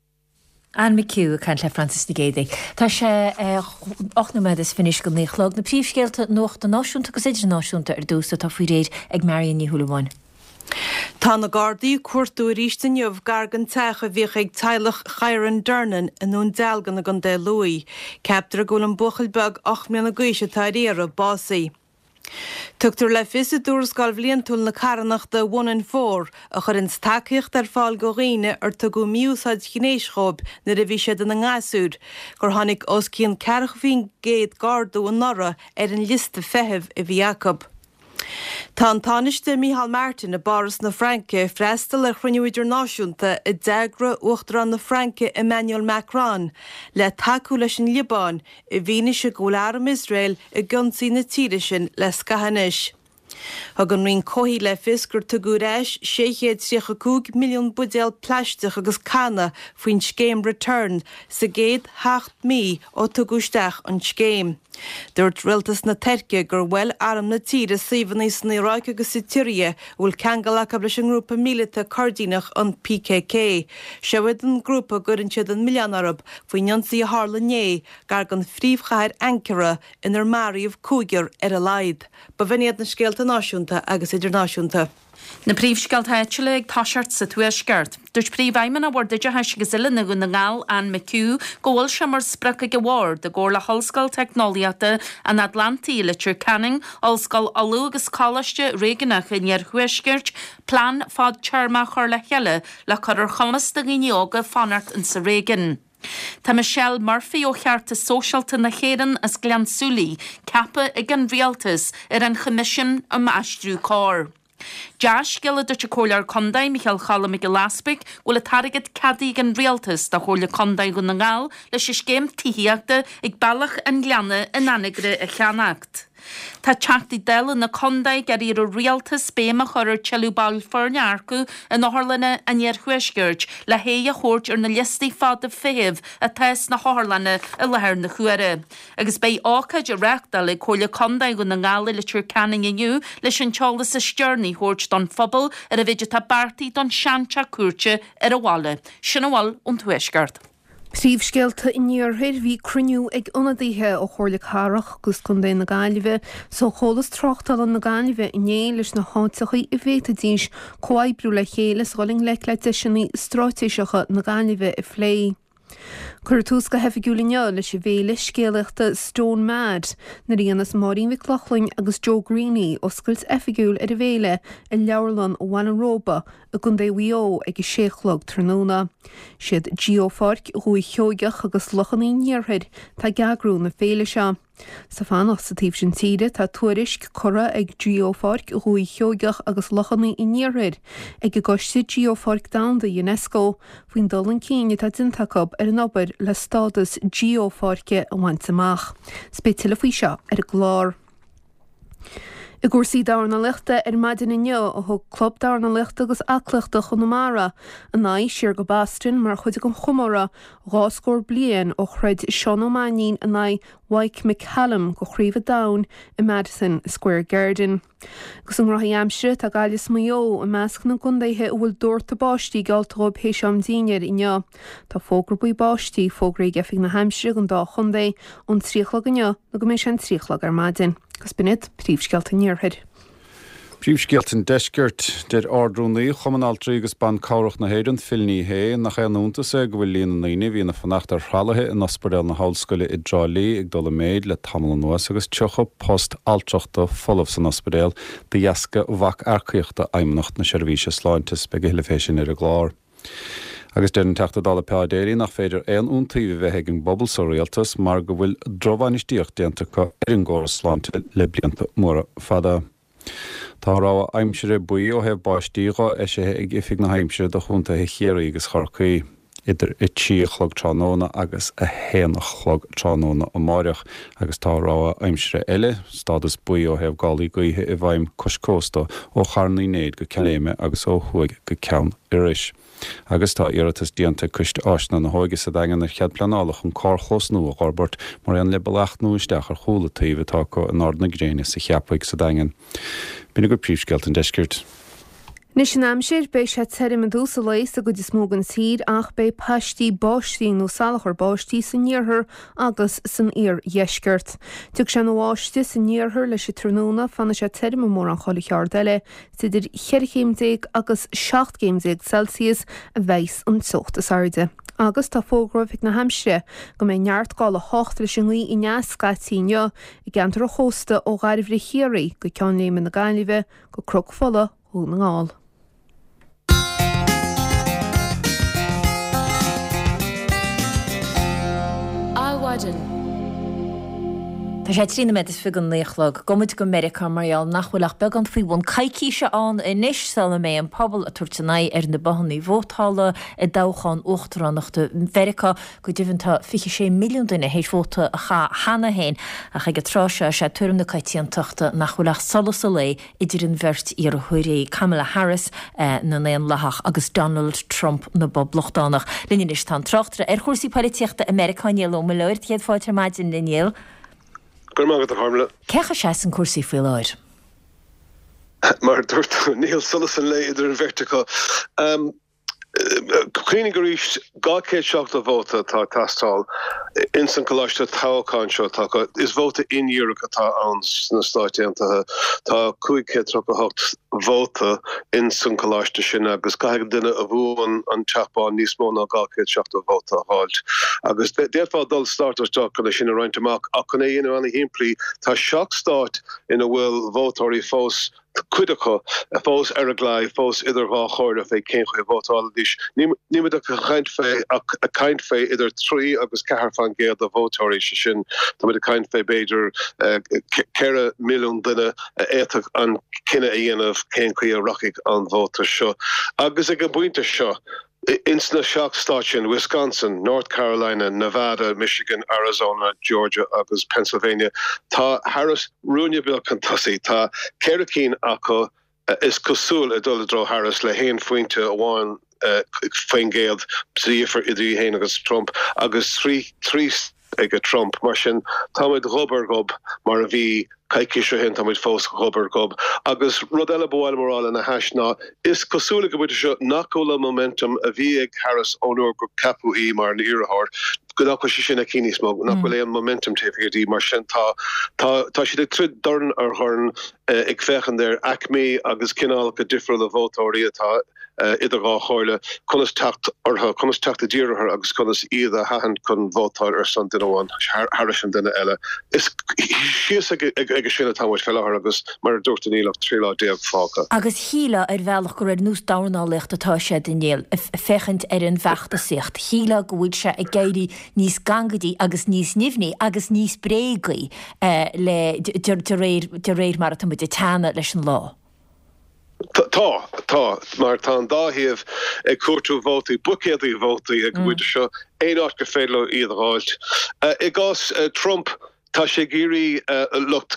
Speaker 1: An McHugh can le Francis na Géide. Tá sé ochnaid is finis go níchlog na príomhscéalta nócht na náisiúnta agus idir náisiúnta ar dúsa tá faoi réad ag Marion ní Thuúlaháin.
Speaker 2: Tá na Gardaí cuairtú rístanneamh gargan techa bhíoch ag teilech Chairan Durnan inún dealgan a gan dé luí, ceaptar go an buchailbeg ach mé na gcuise tá réara básaí. Tugtar le fisa dúras gáil bhlíontul na carannach de one in four a chur ins takeíocht ar fáil go riine ar tugu miúsáid chinéischob na a bhí sé den na ngáasúd, gur tháinig os cían cearch bhín géad Gardú an nora ar an lista fethebh i bhí Jacob. Tá an táiste Micheál Martin na Boris na Franke freistal ar chruinniú idirnáisiúnta i deagra uachtar na Franke Emmanuel Macron le takeú leis an Libán i bhíine se ggólarm Israel i gconsaí na tíre sin le scahanis. Hagan rin cohí le fis gur tugu réis séchéad tríocha cúg milliún budéal pleisteach agus canna faoin scéim return sa géad heacht mí ó tugusteach an scéim. Dúirt rialtas na Terce gur bhfuil aram na tíre saomhan níos na Iráic agus sa Tíre bhfuil ceangalach leis an grúpa mílita cardínach an P K K. Seabhaid an grúpa gur an siad an millián arab faoinionsaí a hála né gar gan phríomhchair Ankara inar maríomh cúigear ar a laid. Ba bhiniad na scéalta náisiúnta agus idirnáisiúnta.
Speaker 3: Na príomhscéalt éitiile ag táseart sa tuaisceart. Dúirt príomhhaimman a bhirdeide heis go zile na gúna ngáil an McHugh ggóil se mar spracha go bhhar de ggóir le hallscoil technoliaata an Atlantaí le True Canning, hallscoil alú agus cálaiste réigeannach in ar thuaisceart, plán fad tearma chur le cheile le chuir chumas de gníoga fanart in sa réigean. Tá Michelle Murphy ó chearta sóisialta na chéan as Gleansúlaí, cappa ag an rialtas ar an chomisin am aistriú cór. Josh gile dúirte cóilear condaid Micheál Chalam go Laspig bhfuil a targad cadí an rialtas de chóla condaid go na ngáil leis is céim tííachta ag bailach an gleanna in anigre a cheannacht. Tá teachtaí deile na condaid gar ar rialtas béma chuir teúbal fearnearcu in áharlanna a níor chuisgurt le hé a chóirt ar na listaí fad a féh a teis na háharlanna a lethir na chuire. Agus bé ácaid a reachtal le chola condaid go na ngála le túr canning inniu leis an teolalas a stearnaí chóirt don phobal ar a bheidir tá bartaí don seanta cuairte ar a bhála. Sin bháil ón tuisgart.
Speaker 4: Príomhscéalta in níorthair bhí cruniú ag ionadaithe ó chóirla carach gus chun dé na gáilibhe, so cholas trochtal an na gáilibhe iné leis na hátechaí i bhéta díos coibrú le chéile sáling le le deisinaí strátéiseacha na gáilibhe i phlé. Cur tús go hefigiúlinne leis i bhéle scéalaachta Stone Mad na rianas Maureen McLaughlin agus Joe Greene oscailt effigiúil ar a bhéle i leabharlan ó Wannaroba a gun dé bhío ag i séachlog tróna. Siad geofarc chuí cheoigeach agus lochannaí níorthair tá geagrú na féile se. Sa fan os sa tíb sin tíide tá tuairisc cora ag geofarc chuí cheoigeach agus lochannaí i níorthair ag i goiste geofarc down de UNESCO faoin dul an cíine tá dintacob ar an obair le stádas geofarce a bhaint amach. Spéitiile faoi seo ar a glár. I gúrsaí dána lichta ar maidin inneo a thug club dána lichta agus aclaachta chunamara a naid siar go bastin mar chuide go chumara ráscór blian ó chreid Sean O'Manin a naid Wyke McCallum go chríomh dain i Madison Square Garden. Gus an rathí amsire tá gailis maio a measc na gundaithe bhfuil dúirta báistí galtóib hééis am daoinear inneo. Tá fógra buí báistí fógra gefing na hamsire an dá chundaí ón tríochla inneo na go mééis an tríochla ar maidin. Gus binid príomhscealta níorthair.
Speaker 5: Príomhscealtain deisceart deir ardrúnaí chumanáltaí agus ban cabhrach na héireann filní hé nach éanúnta go bhfuil líon naine hí na fanachtar chralathe in ospedal na hallscoile i Drálaí ag dul méid le tamil nuas agus tucha post alteachta folamh san ospedal de dheasca bhac arcaíochta aimimnacht na seirbhíse sláintas be go fésin ar a glár. Agus déann teachta dála peadéirí nach féidir éon úntaí bheith ag an bobbal sa réaltas mar go bhfuil dromhainisteocht déantacha ar an ggóras sláinte le blianta móra fada. Tá rá aimsire buí ó hebh báistíá é sé ag ifig na haimsire do chunta he chéirí agus chorcaí idir i tíochlog tránóna agus a héanachlog tránóna ó máireach agus tá rá aimsire eile stádas buí ó hebh gálaí gaithe i bhaim coscósta ó charnaí néad go celéime agus ó chuig go ceann iris. Agus tá iiritas díanta cuiste áisna na hóige sa dagan ar chead planálach an cárchlos nó a gábart mar an lebalacht núisteach ar cholatíomh tá go an ardna gréine sa cheappaig sa dagan. Bína go príomhscealtain deiscirt.
Speaker 4: Nis an amsir bei sé terim a dúsa leis a go is mógan sír ach bei pastí báistí nó salachar báistí san níorthir agus san ír dheisceart. Tuag sé nóháiste san níorthir leis sé tróna fanna sé terim mór an chola chear deile siidir cheirchéimdéag agus seachtcéimdéag Celsius a bheis an sochtas airde. Agus tá fógrafik na hamsire go mé neart gála hocht leis an í i neascatíine i gantar a chósta ó gaiirhrí chéirí go ceanléime na gaiileh go croc fola ó na ngáil.
Speaker 1: Tá sé trína met is fi an léchlog, gomid go America marall nachhfuilach be an faoin caiicí se an i níis sala mé an pobl a tuairtenaí ar na bahannaí bhótála i dáchan uachtarannachta America go dtíhann fiche sé milliún duine hééis bhóta a cha hana héin a chu go tráise sé tuairm na caiitiíonachta nachhfuilach solas a lé idir an bhirt ar a thuirí Kamala Harris na néon lethach agus Donald Trump na Bob Lochtánach. Linne is tá trochtra ar chósaí políochta Americaníal ó me leir chéad fáilte maid in Linnéal.
Speaker 11: Gur mágad a harmle.
Speaker 1: Cecha sé an cuasaí faoi leir?
Speaker 11: Mar dúirt Neil Sullivan le idir an vertica. Um, Cuoine go ríist gá céad seachta bhóta tá tastáil in san coláiste tááin seo tá is bhóta in Eúracha tá ann na stáitiantathe tá chuig céad tropa hocht bhóta in san coláiste sin agus caiigh duine a bhuain an teachbáin níos mó ná gá céad seachta bhóta háilt. Agus déadfá dul startarteach chuna sin a roiint amach a chuna dhéanamh anna himplaí tá seach stát ina bhfuil bhótáirí fós cuidecha a fós ar a gláid fós idir bhá chóirda fé cén chu bhótáil dís. Níimiid a chaint fé a caint fé idir trí agus cehar fan géad a bhótáirí sin tá mid a caint fé beidir ceire milliún duine éiteach an cinenne a dhéanamh cén chu a roiigh an bhóta seo. Agus ag an buinte seo Insna Shock Station, Wisconsin, North Carolina, Nevada, Michigan, Arizona, Georgia agus Pennsylvania. Tá Harris runúne bil cantasi, tá Keracín acu uh, is cosúil a dul dro Harris le héin fointe amháin uh, féingéad sífer idí héin agus Trump agus trí trí ag a Trump mar sin táid rubber gob mar a bhí caiiciise hen táid fós rubber gob agus rodile bháil moráil in a hasná is cosúla go bute seo nachóla momentum a bhí ag Harris ónúir go capú í mar na iarthir go nach si sin a cínísmó nach bhfuil éon momentum téfií mar sin tá tá si de trid darn ar thorn ag fechan ir acmé agus cinál go difriúil a bhótóirí atá Uh, idir gá choile conas tacht ortha conas tacht a ddíirithir agus conas iad a hahan chun bhótáil ar san duine bháin Harris an duine eile. Is sios ag ag sinna táhaid fellthir agus mar dúirta nílach trílá déag fáca.
Speaker 1: Agus híle ar bhealach go raibh nús dánálacht atá sé dennéal fechant ar an bheachta sicht. Híle go bhfuil se a gaiirí níos gangadí agus níos nimhní agus níos brégaí uh, le de réir mar atá de tána leis an lá.
Speaker 11: Tá tá mar tá dáhíamh ag cuatú bhótaí bucéadaí bhótaí ag bhuiide seo é áit go féile iad ráilt. I gás Trump tá sé géirí lucht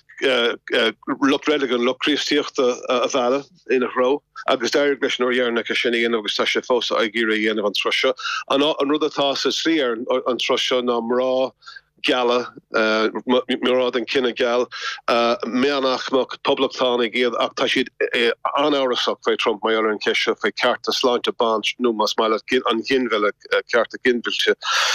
Speaker 11: lucht religan lucht críostíochta a bheala ina ró agus deir leis nó dhearna sinna agus tá sé fósa a géirí dhéanamh an troseo an an rud atá sa slí an troseo ná mrá Gala, uh, murad an kinne gal, uh, meanach mak publictánig iad ach tá siad uh, anárasach fé Trump mai an ceise fé cearta sláinte bans nó mas meile an ginville uh, cearta ginvilte.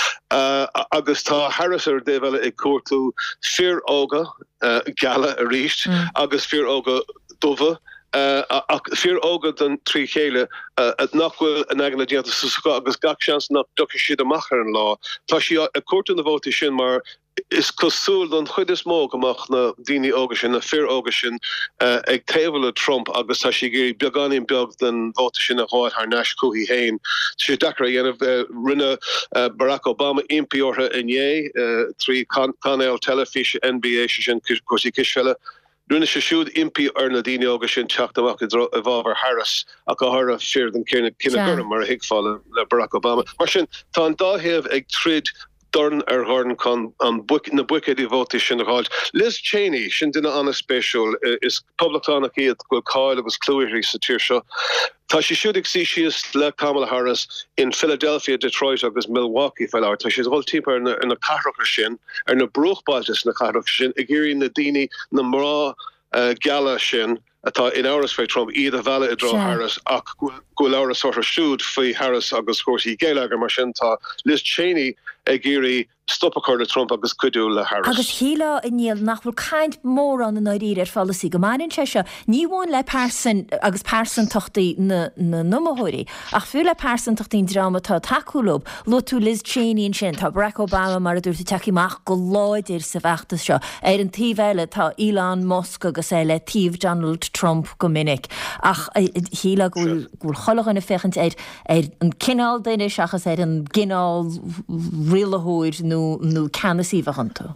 Speaker 11: Uh, agus tá Harris ar déhile ag cuatú fear óga uh, gala a ríist, mm. agus fear óga dove, Uh, ach fear ógad an trí chéile uh, nachhfuil an agna dianta sa agus gach seans nach docha siad amachar an lá. Tá si a cuatú na bhótaí sin mar is cosúil an chuid is mó amach na daoine óga sin na fear óga sin uh, ag taobhla Trump agus tá si géirí beagáín beag den bhóta sin a gháid ar neis cuaí hain. Si dachar dhéanamh uh, rinne uh, Barack Obama impiortha inné uh, trí canéil telefíe N B A sin cuasí kisfelle. Rúna se siúd impi ar na daine agus sin teach amach a bhábhar Harris a go thar a fear den cinenne gurm mar a hiicfáil le Barack Obama. Mar sin tá an dáhéamh ag trid dorn ar háin chun an na bucéadí bhótaí sin a gháil. Liz Cheney sin duine anna spéisiúil is publicánach iad go cáil agus clúirí sa tíir seo. Tá si siúd ag sí sios le Kamala Harris in Philadelphia, Detroit agus Milwaukee fel áir. Tá si dhil timp ar na carracha sin ar na brúchbailte na carracha sin ag géirí na daoine na mrá uh, gala sin atá in áras fé Trump iad a bheile i dro Harris ach go leabhar sort of siúd faoi Harris agus cuasaí géileagar mar sin tá Liz Cheney ag géirí stoppa chuir Trump agus cuidiú le Harris.
Speaker 1: Agus híle in níl nach bhfuil caint mór an na íir ar fallaí go marin se se ní bháin le persan agus persan tochtaí na numathirí ach fiú le persan tochtaí dramatá takeúlob lo tú Liz Cheney in sin tá Barack Obama mar a dúirta teachíach go láidir sa bheachtas seo ar an tíhheile tá Elon Musk agus é le tíomh Donald Trump go minic ach híle gúil cholachan na fechant ar an cinál daine seachas ar an gcinál rialahúir nó nó canasíhachananta.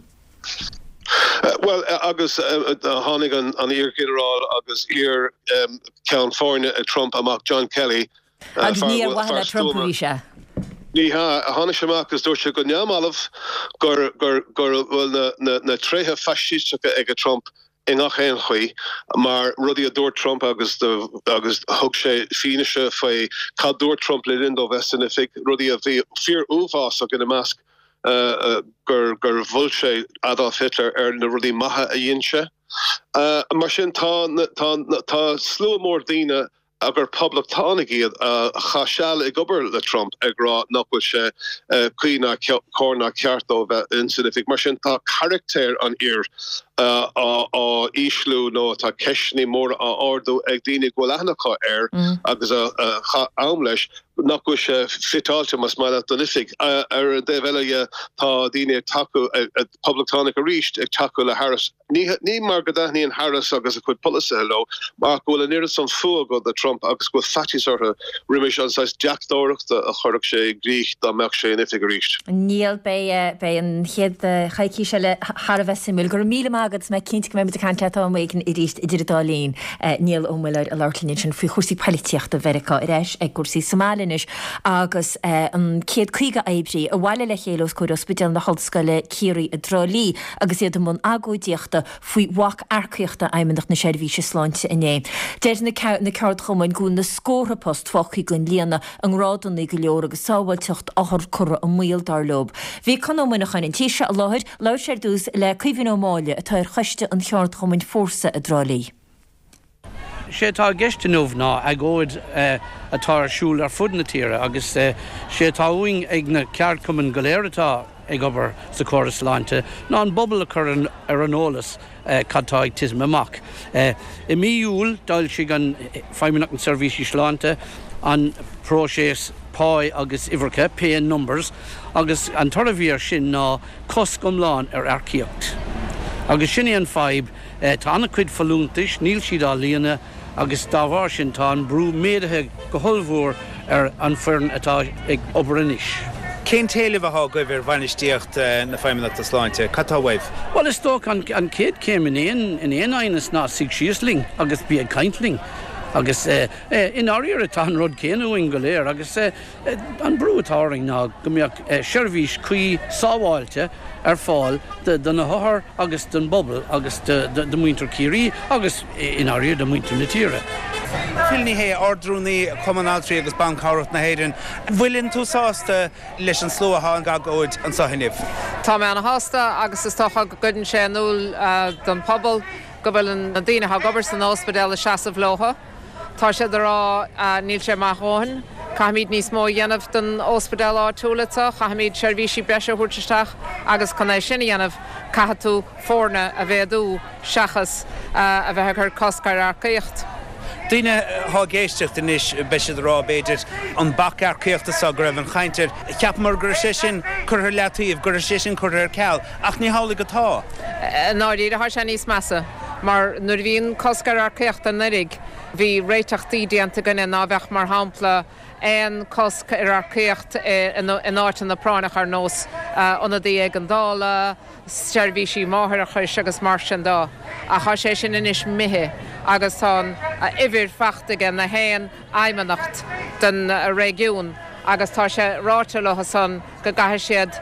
Speaker 11: Uh, well, uh, agus uh, uh, hánig an, an ír generál agus ír um, California uh, Trump amach John Kelly.
Speaker 1: Uh, agus níor wahal Trump ríise.
Speaker 11: Ní ha hána semach gus dúirte go neamálah gur gur gur bhfuil na na na tréthe fascisteacha ag a Trump in nach hen chuí mar rudi a dúir Trump agus de agus hug sé fineise fé cá dúir Trump le indó Westinific rudi a bhí fear úvás a gin mask uh, uh, gur gur bhil sé Adolf Hitler ar na rudi maithe a dhése. Uh, mar sin tá tá tá slú mór daine agur public tánig iad a chaseal ag obair le Trump ag rá nachfuil sé cuioine cóna ceartó bheith insignific mar sin tá charactéir an ir á íslú nó tá ceisní mór á ordú ag daoine go lehanachá air agus am leis nachfuil sé fitáilte mas mai donifig ar dé bheile tá daoine taú public tánig a ríist ag taú le Harris. Ní mar go daithníon Harris agus a chuid policy heló mar gohfuil an irid san fu go de Trump agus go fatí sort of riimiis an sais Jack Dorachta a chorach sé grích dá meach sé nifig a ríist.
Speaker 1: Níl bei bei an chiad chaicí se le Har bheith simúil gur míle agad me cinnte me a canle méigen i ríist idirdálín níl ómleir a láirlíonn sin faoi chósaí políocht a Verica i réis ag cuasaí Somálinis agus an céad chuige éibrí a bhhaile le chélos chuir ospidal na hallscoile Ciarí a Drálí agus iad mún agóidíochta faoi wach arcaíochta aimimeach na seirbhíse sláinte inné. Déir na ceart chumain gún na scórapost fochaí gon líana an rádanna go leor agus sábhail tucht áthar cura an míl darlob. Bhí canómanach an tíise a láthir leir sé dús le cuimhin ó máile atá ar chuiste an cheart chumain fórsa a Drálí.
Speaker 12: sé tá geiste nómh ná ag óid atá siúil ar fud na tíre agus sé tá uing ag na ceart cumann go léiretá ag obair sa choras láinte ná an bobbal a churann ar an ólas cadtá ag tism amach. I míúil dáil si an feimimeach an servísí sláinte an próséis pá agus ihrecha P N numbers agus an torabhíar sin ná cos gomláin ar arcíocht. Agus sinna an feib tá anna cuid falúntais níl siad á líana agus dábhar sin tá an brú méadathe go holmhór ar an fearn atá ag obair inis.
Speaker 13: Cén téileh ath go bhir bhainisteocht na feimimeachta sláinte, catá waibh?
Speaker 12: Well is tóg an céad céim in éon in éon aonas ná sig síosling agus bí ag caintling. agus in áíar a tá rud céanúing go léir agus an brútáing ná go mbeadh seirbhís chuí sábháilte ar fáil den na háthar agus den bobbal agus de muintear Ciarí agus in áíar de muintear na tíre.
Speaker 13: Filní hé ardrúnaí commonáltaí agus bancáireacht na héireann. Bhfuilinn tú sásta leis an slóatha an gagóid an sahinibh?
Speaker 14: Tá mé an hásta agus is tácha go gcuidann sé núl don pobal go bhfuil na daoine ha gobar san ospidéal a seasamh lótha. Tá sé rá níl sé máthóin, Chaimid níos mó dhéanamh den ospidéal áitiúlata, chaimid seirbhísí breise thuirteteach agus chuna sinna dhéanamh caithú fórna a bhéadú seachas a bheith chu coscair arcaíocht.
Speaker 13: Duine há géisteach inis beisiad rá béidir an bac arcaíochtas a go raibh an chaintear ceapmar gur sé sin chur leataíomh gur sé sin chur ar ceall ach ní hála go tá.
Speaker 14: Náirí a sé níos measa, mar nuair bhíon coscair arcaíochta narig, bhí réiteachtaí déanta gine ná bheith mar hampla an cosc ar arcaíocht in áit na pránach ar nós anna dí ag an dála, seirbhísí máthir a chuis agus mar sin dá. A cha sé sin inis mithe agus tá ihir feachtaige na héan aimimeacht den régiún agus tá sé ráte le san go gaithe siad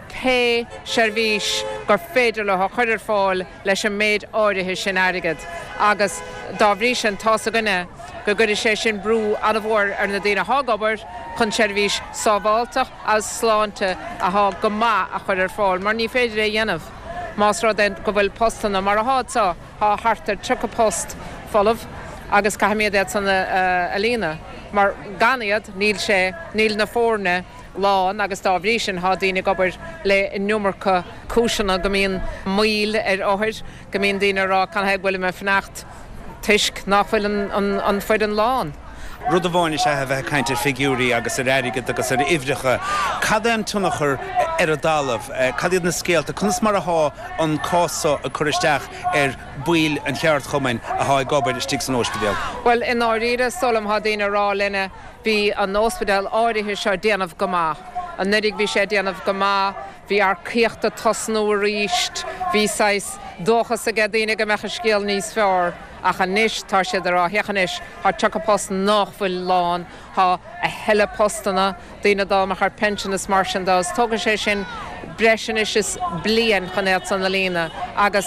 Speaker 14: pe seirbhís gur féidir le chuidir fáil leis an méid áirithe sin airigid. Agus dá bhrí sin tá a gine go gurí sé sin brú an bhór ar na dtíine hágabair chun seirbhís sábháilteach as sláinte ath go maith a chuidir fáil, mar ní féidir é dhéanamh. Más rá den go bhfuil postanna mar a hátá há hartar tucha post folamh agus caiimiad san a lína. Mar ganiad níl sé níl na fórne lán agus dá bhrí sin há daoine gobar le numarcha cúiseanna go mbíonn míl ar áthir go mbíonn daoine rá can heag bhfuil me fnacht tuisc nachfuil an foiid an lán.
Speaker 13: Rud a bháine se a bheith caiintear figiúí agus ar airigid agus ar ihreacha. Cad an tunachar ar a dálamh, cad iad na scéalta, chunas mar a há an cása a choristeach ar buil an cheart chumain a há gobar is stig san ospidéal?
Speaker 14: Well, in áíre solam há daoine rá lenne bhí an ospidéal áirithe seo déanamh go maith. An nudig bhí sé déanamh go maith, bhí arcaíochta tosnú a ríist, bhí sais dóchas a daoine go mecha scéal níos fearr. Ach an níis tá sé ará hechanis há tucha post nachfuil lán, há a heile postana daoine dámach ar pensionas mar sin dás. Tóga sé sin breisinis is blian chunéad san na lína agus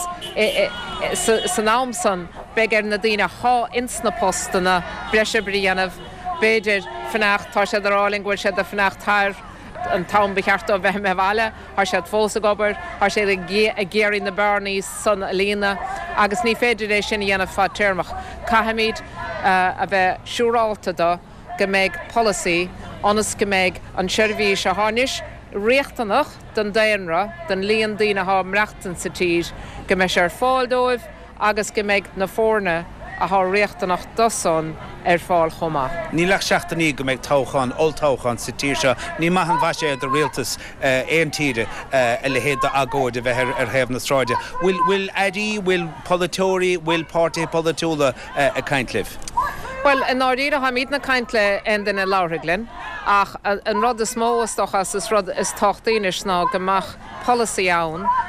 Speaker 14: san ámsan begur na daoine há insna postana breise bríanamh béidir fanacht tá sé aráling bhfuil sé de fanacht thar an tam becheart a bheith me bhile, har sé fósa gobar, har sé a géirí na barnaí san a lína, agus ní féidir é sin dhéanamh fá teirmach. Caiimiid a bheith siúrálta do go méid policy, anas go méid an seirbhís a háis, réachtanach den déanra, den líon daoine há mreachtan sa tír, go méid sé ar fáildóibh agus go méid na fórne a há réachtanach dosan ar fáil chomá.
Speaker 13: Ní lech seachtaí go méid táchan, oltáchan sa tíir seo, ní maithan bhaise a réaltas éon tíre a le héad agóid a bheith ar héamh na stráide. Bhfuil adí, bhfuil politóirí, bhfuil pártaí politúla a caintlibh?
Speaker 14: Well, in áíre ha míad na caintle an den a láiriglen, ach an rud is móstochas is rud is táchtaínis ná goach policy ann,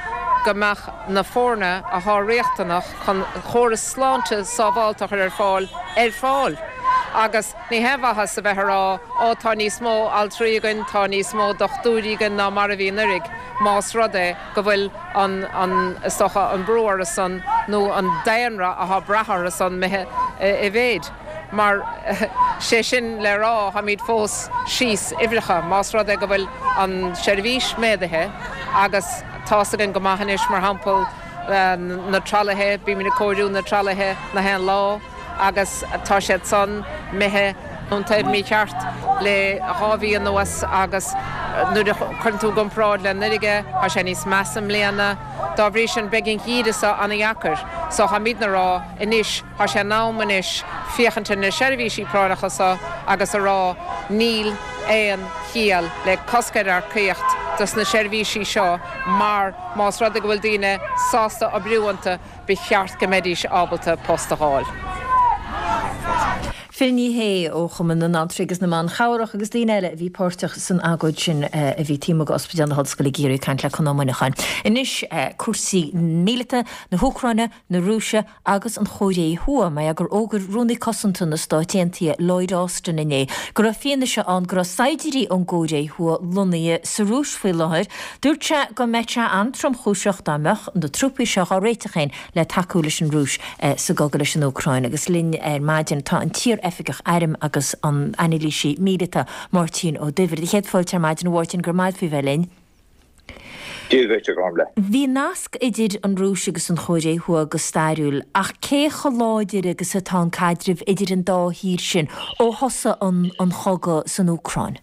Speaker 14: gomach na fórne a há réachtanach chun chóras sláinte sábháilteach ar fáil ar fáil. Agus ní hefhatha sa bheithrá ó tá níos mó altrígan, tá níos mó dochtúrígan ná mar a bhí nurig más rudé go bhfuil an, an stocha an brúar a san nó an daanra a há brathar a san methe i bhéid. Mar sé sin le rá ha míad fós síos ifricha más rudé go bhfuil an seirbhís médathe agus tásagan go maithanis mar hampel uh, na tralathe, bí na cóirú na tralathe na hen lá agus tá sé san methe an taobh mí ceart le hábhí an nuas agus nuair chun tú gomráid le nuige a sé níos measam léana dá bhrí sin begin híadasa anna dhheacair. So ha míad na rá inis ha sé námanis fiochananta na seirbhísí práidachasa agus a rá níl éan chial le coscaid ar cíocht dus na seirbhísí seo mar más rud a go bhfuil daoine sásta a briúanta be cheart go méidís ábalta posta háil.
Speaker 1: Filní hé ó chuman na nátrigus na man chairach agus daine eile bhí páirteach san agóid sin a bhí tíime go ospidal na hallscoile géirí caiint le chunámainechan. Inis cuasaí míleta na Húcráine na Rúise agus an chóiré thua mai agur ógur rúnaí cosanta na stáitiantí Lloyd Austin inné. Gur a féanna se an gur a saidirí an gcóiré thua lunaí sa Rúis faoi láthir, dúirte go meitte an trom chúiseach dámach na trúpaí seo á réitechéin le takeú leis an Rúis sa goga leis an Úcráine agus linn ar maidin tá an tír efigach airm agus an anilísí míleta Martin ó Diver. Di héad fáilte maidin bhhairtin gur maid fi bhelinn. Bhí nasc idir an Rúis agus an chóiré thua agus stairiúil ach cé choláidir agus atá caidrimh idir an dá hír sin ó thosa an choga san Úcráin.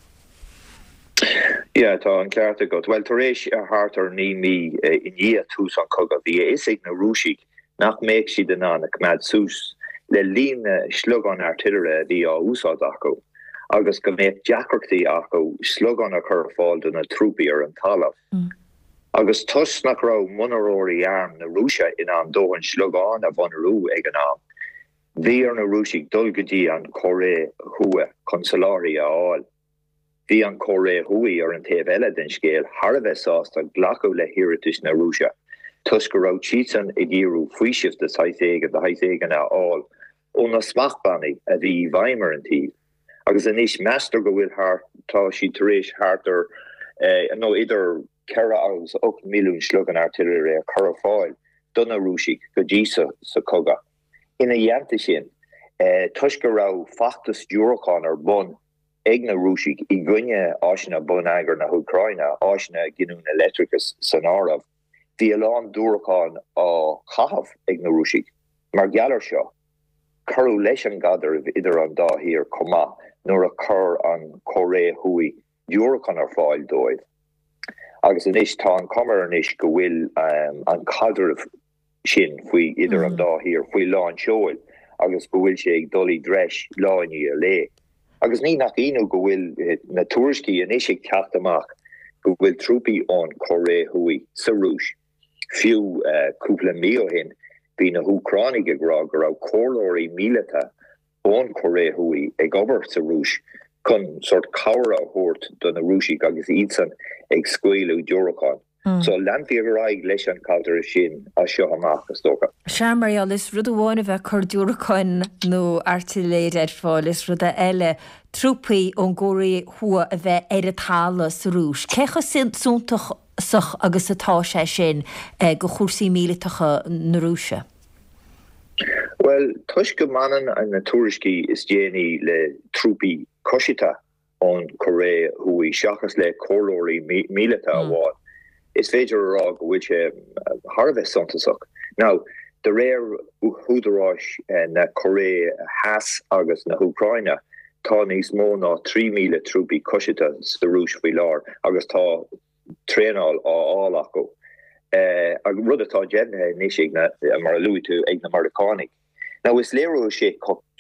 Speaker 15: Ja, tá an cearta go. Well, tar éis a hátar ní mí in dhé tús an coga bhí isig na Rúisig nach méid si den anna cmad sús le líne slug an artillery bhí á úsáid acu, agus go méid deacrachtaí acu slug an a chur fáil na trúpaí ar an talamh. Mm. Agus tus nach rá munaróirí arm na Rúise in an dóhan slugán a bhanarú ag an am. Bhí ar na Rúisig dul go dtí an choré thua consulárí a áil. Bhí an choré thuaí ar an taobh eile den scéal Harbheith sásta ghlacu le hiiritas na Rúise. Tus go raibh títan i ggéirú faoisibh de saithféige de haithféige a áil ó na smachbannaí a bhí Weimar an tíh. Agus inis meastar go bhfuil thart tá sí tar éis hartar nó idir ceithre agus ocht milliún slug an artillery a chur fáil donna Rúisig go dtí sa coga. Ina dhéanta sin, tus go raibh fachtas Dúrachán ar bun ag na Rúisig i gcuine áisina bun agar na Húcráine áisina ginún electricus san áramh. Bhí aláin Dúrachán á chahabh ag na Rúisig, mar geallar seo, curú leis an gadar idir an dá hir comá nuair a chur an choré thuaí Dúrachán ar fáil dóibh. Agus inis tá an cumar inis go bhfuil um, an cadrah sin faoi idir an dá hir faoi láin seoil, agus go bhfuil sé ag dulí dreis láinní a lé. Agus ní nach inú go bhfuil na tuairiscí inis ag ceacht amach go bhfuil trúpaí ón choré thuaí sa Rúis. Fiú uh, cúpla mío hin bhí na Húcránaigh ag rá go raibh córlóirí míleta ón choré thuaí ag obair sa Rúis chun sort cabhra a thabhairt don na Rúisig agus iad san ag scaoileadh Dúrachán. Mm. So leanfaí go raibh leis an cadar sin a seo amach is tócha.
Speaker 1: Sean Marial, is rud amháin a bheith chur Dúrachán nó artilleid ar fáil, is rud a eile trúpaí ón gcóirí thua a bheith ar a tála sa Rúis. Cecha súntaach sach agus atá sé sin eh, go chósaí míletacha na Rúise?
Speaker 15: Well, tuis go manan an na tuairiscí is déanaí le trúpaí cosita ón choré thuaí seachas le córlóirí míleta a bháil. Is féidir ará go bhfuil sé Harbheith suntasach. Now, de réir údaráis na choré Haas agus na Húcráine tá níos mó ná trí míle trúpaí cosita sa Rúis faoi lár agus tá tréáil á áil acu. Uh, a rud atá dénne níos na mar a luú tú ag na Maracánig. Now is léirú sé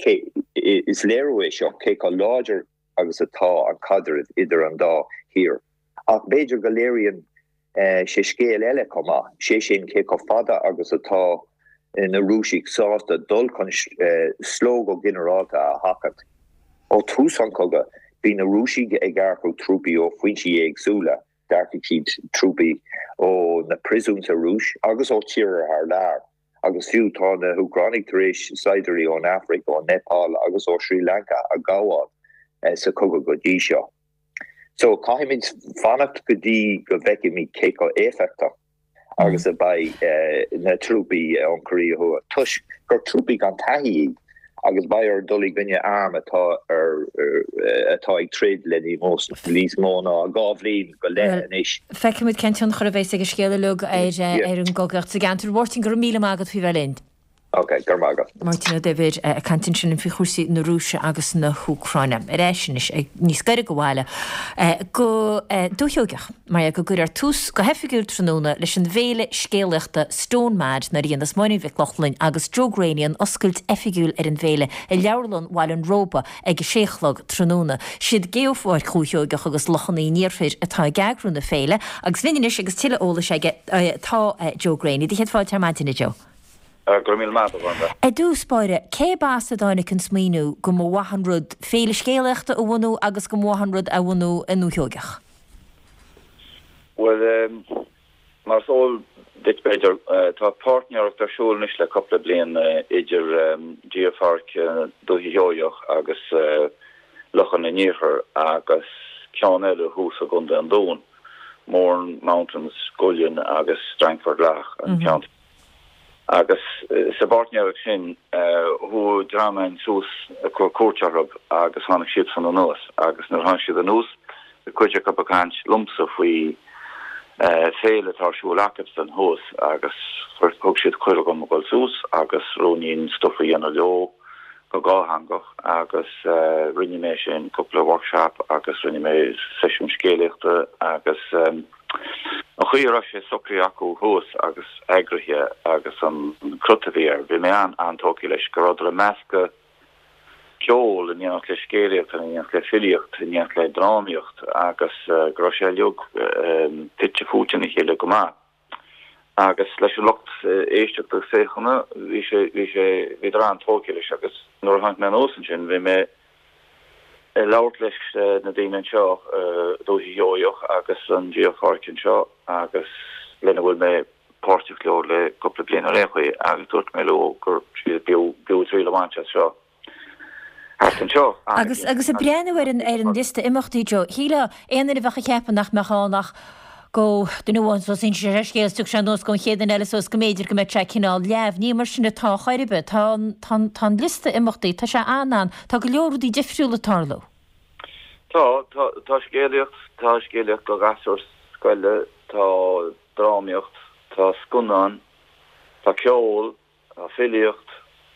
Speaker 15: is léirú é seo cé cá láidir agus atá an cadar idir an dá hir. Ach beidir go léiríonn uh, sé scéal eile comá, sé sin cé cá fada agus atá na Rúisig sásta dul chun uh, slóg ó generálta a hacat. Ó tús an coga bhí na Rúisig ag garcú trúpaí ó foinsí agsúla dartig siad trúbi ó na prisúns a rúis agus ó tíre haar daar. agus fiú tá na Ucranig taréis Siderí ón Africa ó Nepal agus ó Sri Lanka a gáhád uh, sa coga go dí seo. So caiimiid fannacht go dtí go bheici mí céá éfecta agus a bai uh, na trúpi an Korea ho tuis gur trúpi gan taí agus bai ar dolig gnne arm atá ar atá ag tred lení most lís móna a gáhlín go le is.
Speaker 1: Feicimid Kenton chur a bhééis a scéile lug ar ar an gogacht sa gantar bhirting gur míle agad fi bhelind.
Speaker 15: Ok, gur mágad.
Speaker 1: Martina David a cantin sin fi chusaí na Rúise agus na Húcráine. Ar éis is ag níos gaiire go bhile. Go dútheogeach, mar go gur ar tús go hefiúr tróna leis an bhéle scéalaachta Stonemáid na rion na smaoinú bheith Lochlann agus Drogréinion oscailt efigiúil ar an bhéle i leabharlann bhil an rópa ag séchlog tróna. Siad géomhhaid chútheogeach agus lochannaí níorfir atá gagrún na féile, agus vinnis agus tiile ólas ag tá Drogréini. Dí head fáil tarmantina Jo.
Speaker 16: Gomil mat bhanda.
Speaker 1: E dú spáire, cé bás a dána cin smíú go mó wahan rud féle scéalaachta a bhhanú agus go móhan rud a bhhanú in nútheogeach?
Speaker 16: Well, um, mar sól dit beidir uh, tá partneach tar siúlnis le coppla blian uh, idir um, Geofarc uh, dútheogeach agus uh, lochan na níorthar agus cean eile hús a gunda an dún, Mourne Mountains, Gullion agus Strangford Lough an mm-hmm. cean. agus uh, sa bartneach sin hu uh, drama in sús uh, cuairtearab agus hánig siad san an nús agus nar han siad an nús the cuiide cap a cant lumsa faoi uh, féile tarsúil acab san hús agus fuir cog siad cuiile go go sús agus rónín stuffa dhéana leo go gáhangach agus uh, rinne mé sin cúpla workshop agus rinne mé sesiún scéalaachta agus um, a chuir sé socrí acu hús agus agrathe agus an crutavíir bhí mé an antóí leis go rud a measca ceol in dhéanach le scéalaocht in dhéanach le filiocht in dhéanach le drámiocht agus gro sé leog tiite fútein i chéile go má. Agus leis locht éisteach do séchanna bhí sé bhí sé bhí an tóí leis agus nuair hang me ósan sin bhí mé laut leis na daoine seo dútheogeach agus an Geofarc seo agus lena bhfuil mé páirteach leor le coppla bliain a réchuí agus dúirt mé leo gur siad beú tríle bhainte seo.
Speaker 1: Agus agus a breanhar an ar an liste imachtaí Jo. Híle éanaar a bhecha cheapan nach meánach go den nuhain so sin sé scéalteach se nós go chéan eile sos go méidir go me tre cinál leamh ní mar sinna tá chairibe tá liste imachtaí tá se anan tá go leorú dí difriúla tarló.
Speaker 16: Tá tá scéalaocht tá scéalaocht go gasúir scoile tá drámiocht tá scunan tá ceol tá filiocht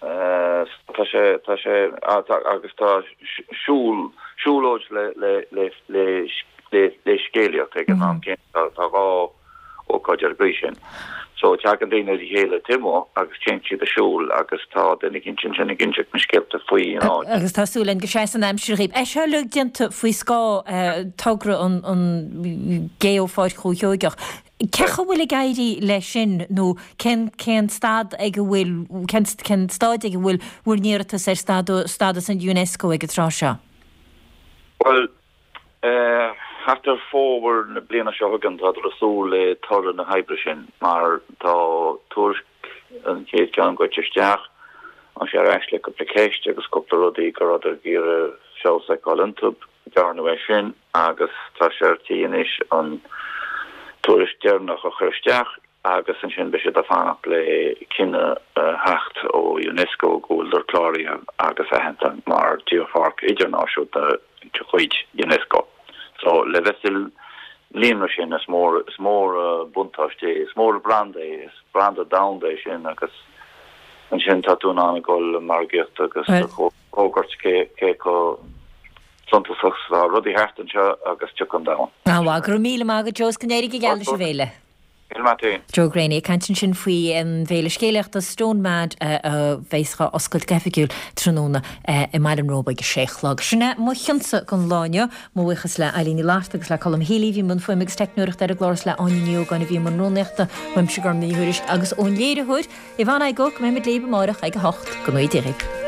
Speaker 16: tá sé tá sé agus tá siúl siúlóid le le le le le scéalaocht ag an am cén tá gá ó coidir brísin. So teag an daine í héile timó agus cén siad a siúl agus tá denna gin sin sinna ginseach na scéalta faoi an.
Speaker 1: Agus tá súlan go sé an aimsúríb. É se le dianta faoi scá tugra an géomháid chútheogeach. Cecha bhfuil gaiirí lei sin nó cén stad ag bhfuil cén stáid ag bhfuil bhfuil níirtas ar stadas an UNESCO ag trá seo?
Speaker 16: Well, uh, After forward na bliana segan tá rasú le tar na hebre sin mar tá tuaisk an chéad cean go teisteach an sé eis le goplikéiste agus coppla rudaí go rud gur seá galintub dearna sin agus tá sé tíis an tuairis dearnach a chuisteach agus an sin be sé a fannach le cinenne hecht ó UNESCO goúldar chláí agus a hentan mar Geofarc idirnáisiúta chuid UNESCO. So le vestil líimre sin is mór is mór uh, buntáiste is mór brandé is branded down sin agus an sin tatún an goil margécht agus cógart cé có sontasachs a rudí hetan se agus tuchan da.
Speaker 1: Áhá gur míle agad Jos gnéirigh geall se bhéile. Drogréine cantin sin faoi an bhéle scéalacht a Stonemáid a bhéischa oscailt gefigiúil tróna i maidin an róba go séchlag. Sinna mu chiansa gon láine móchas le Elíní Láiste agus le colm hélí bhí mun foiimigus technúirecht ar a glóras le ainiu gan bhí man róneachta bhaim sigar na dúirist agus ón léireúir i bhana go mé mit lébe marach ag hocht go nuid dirib.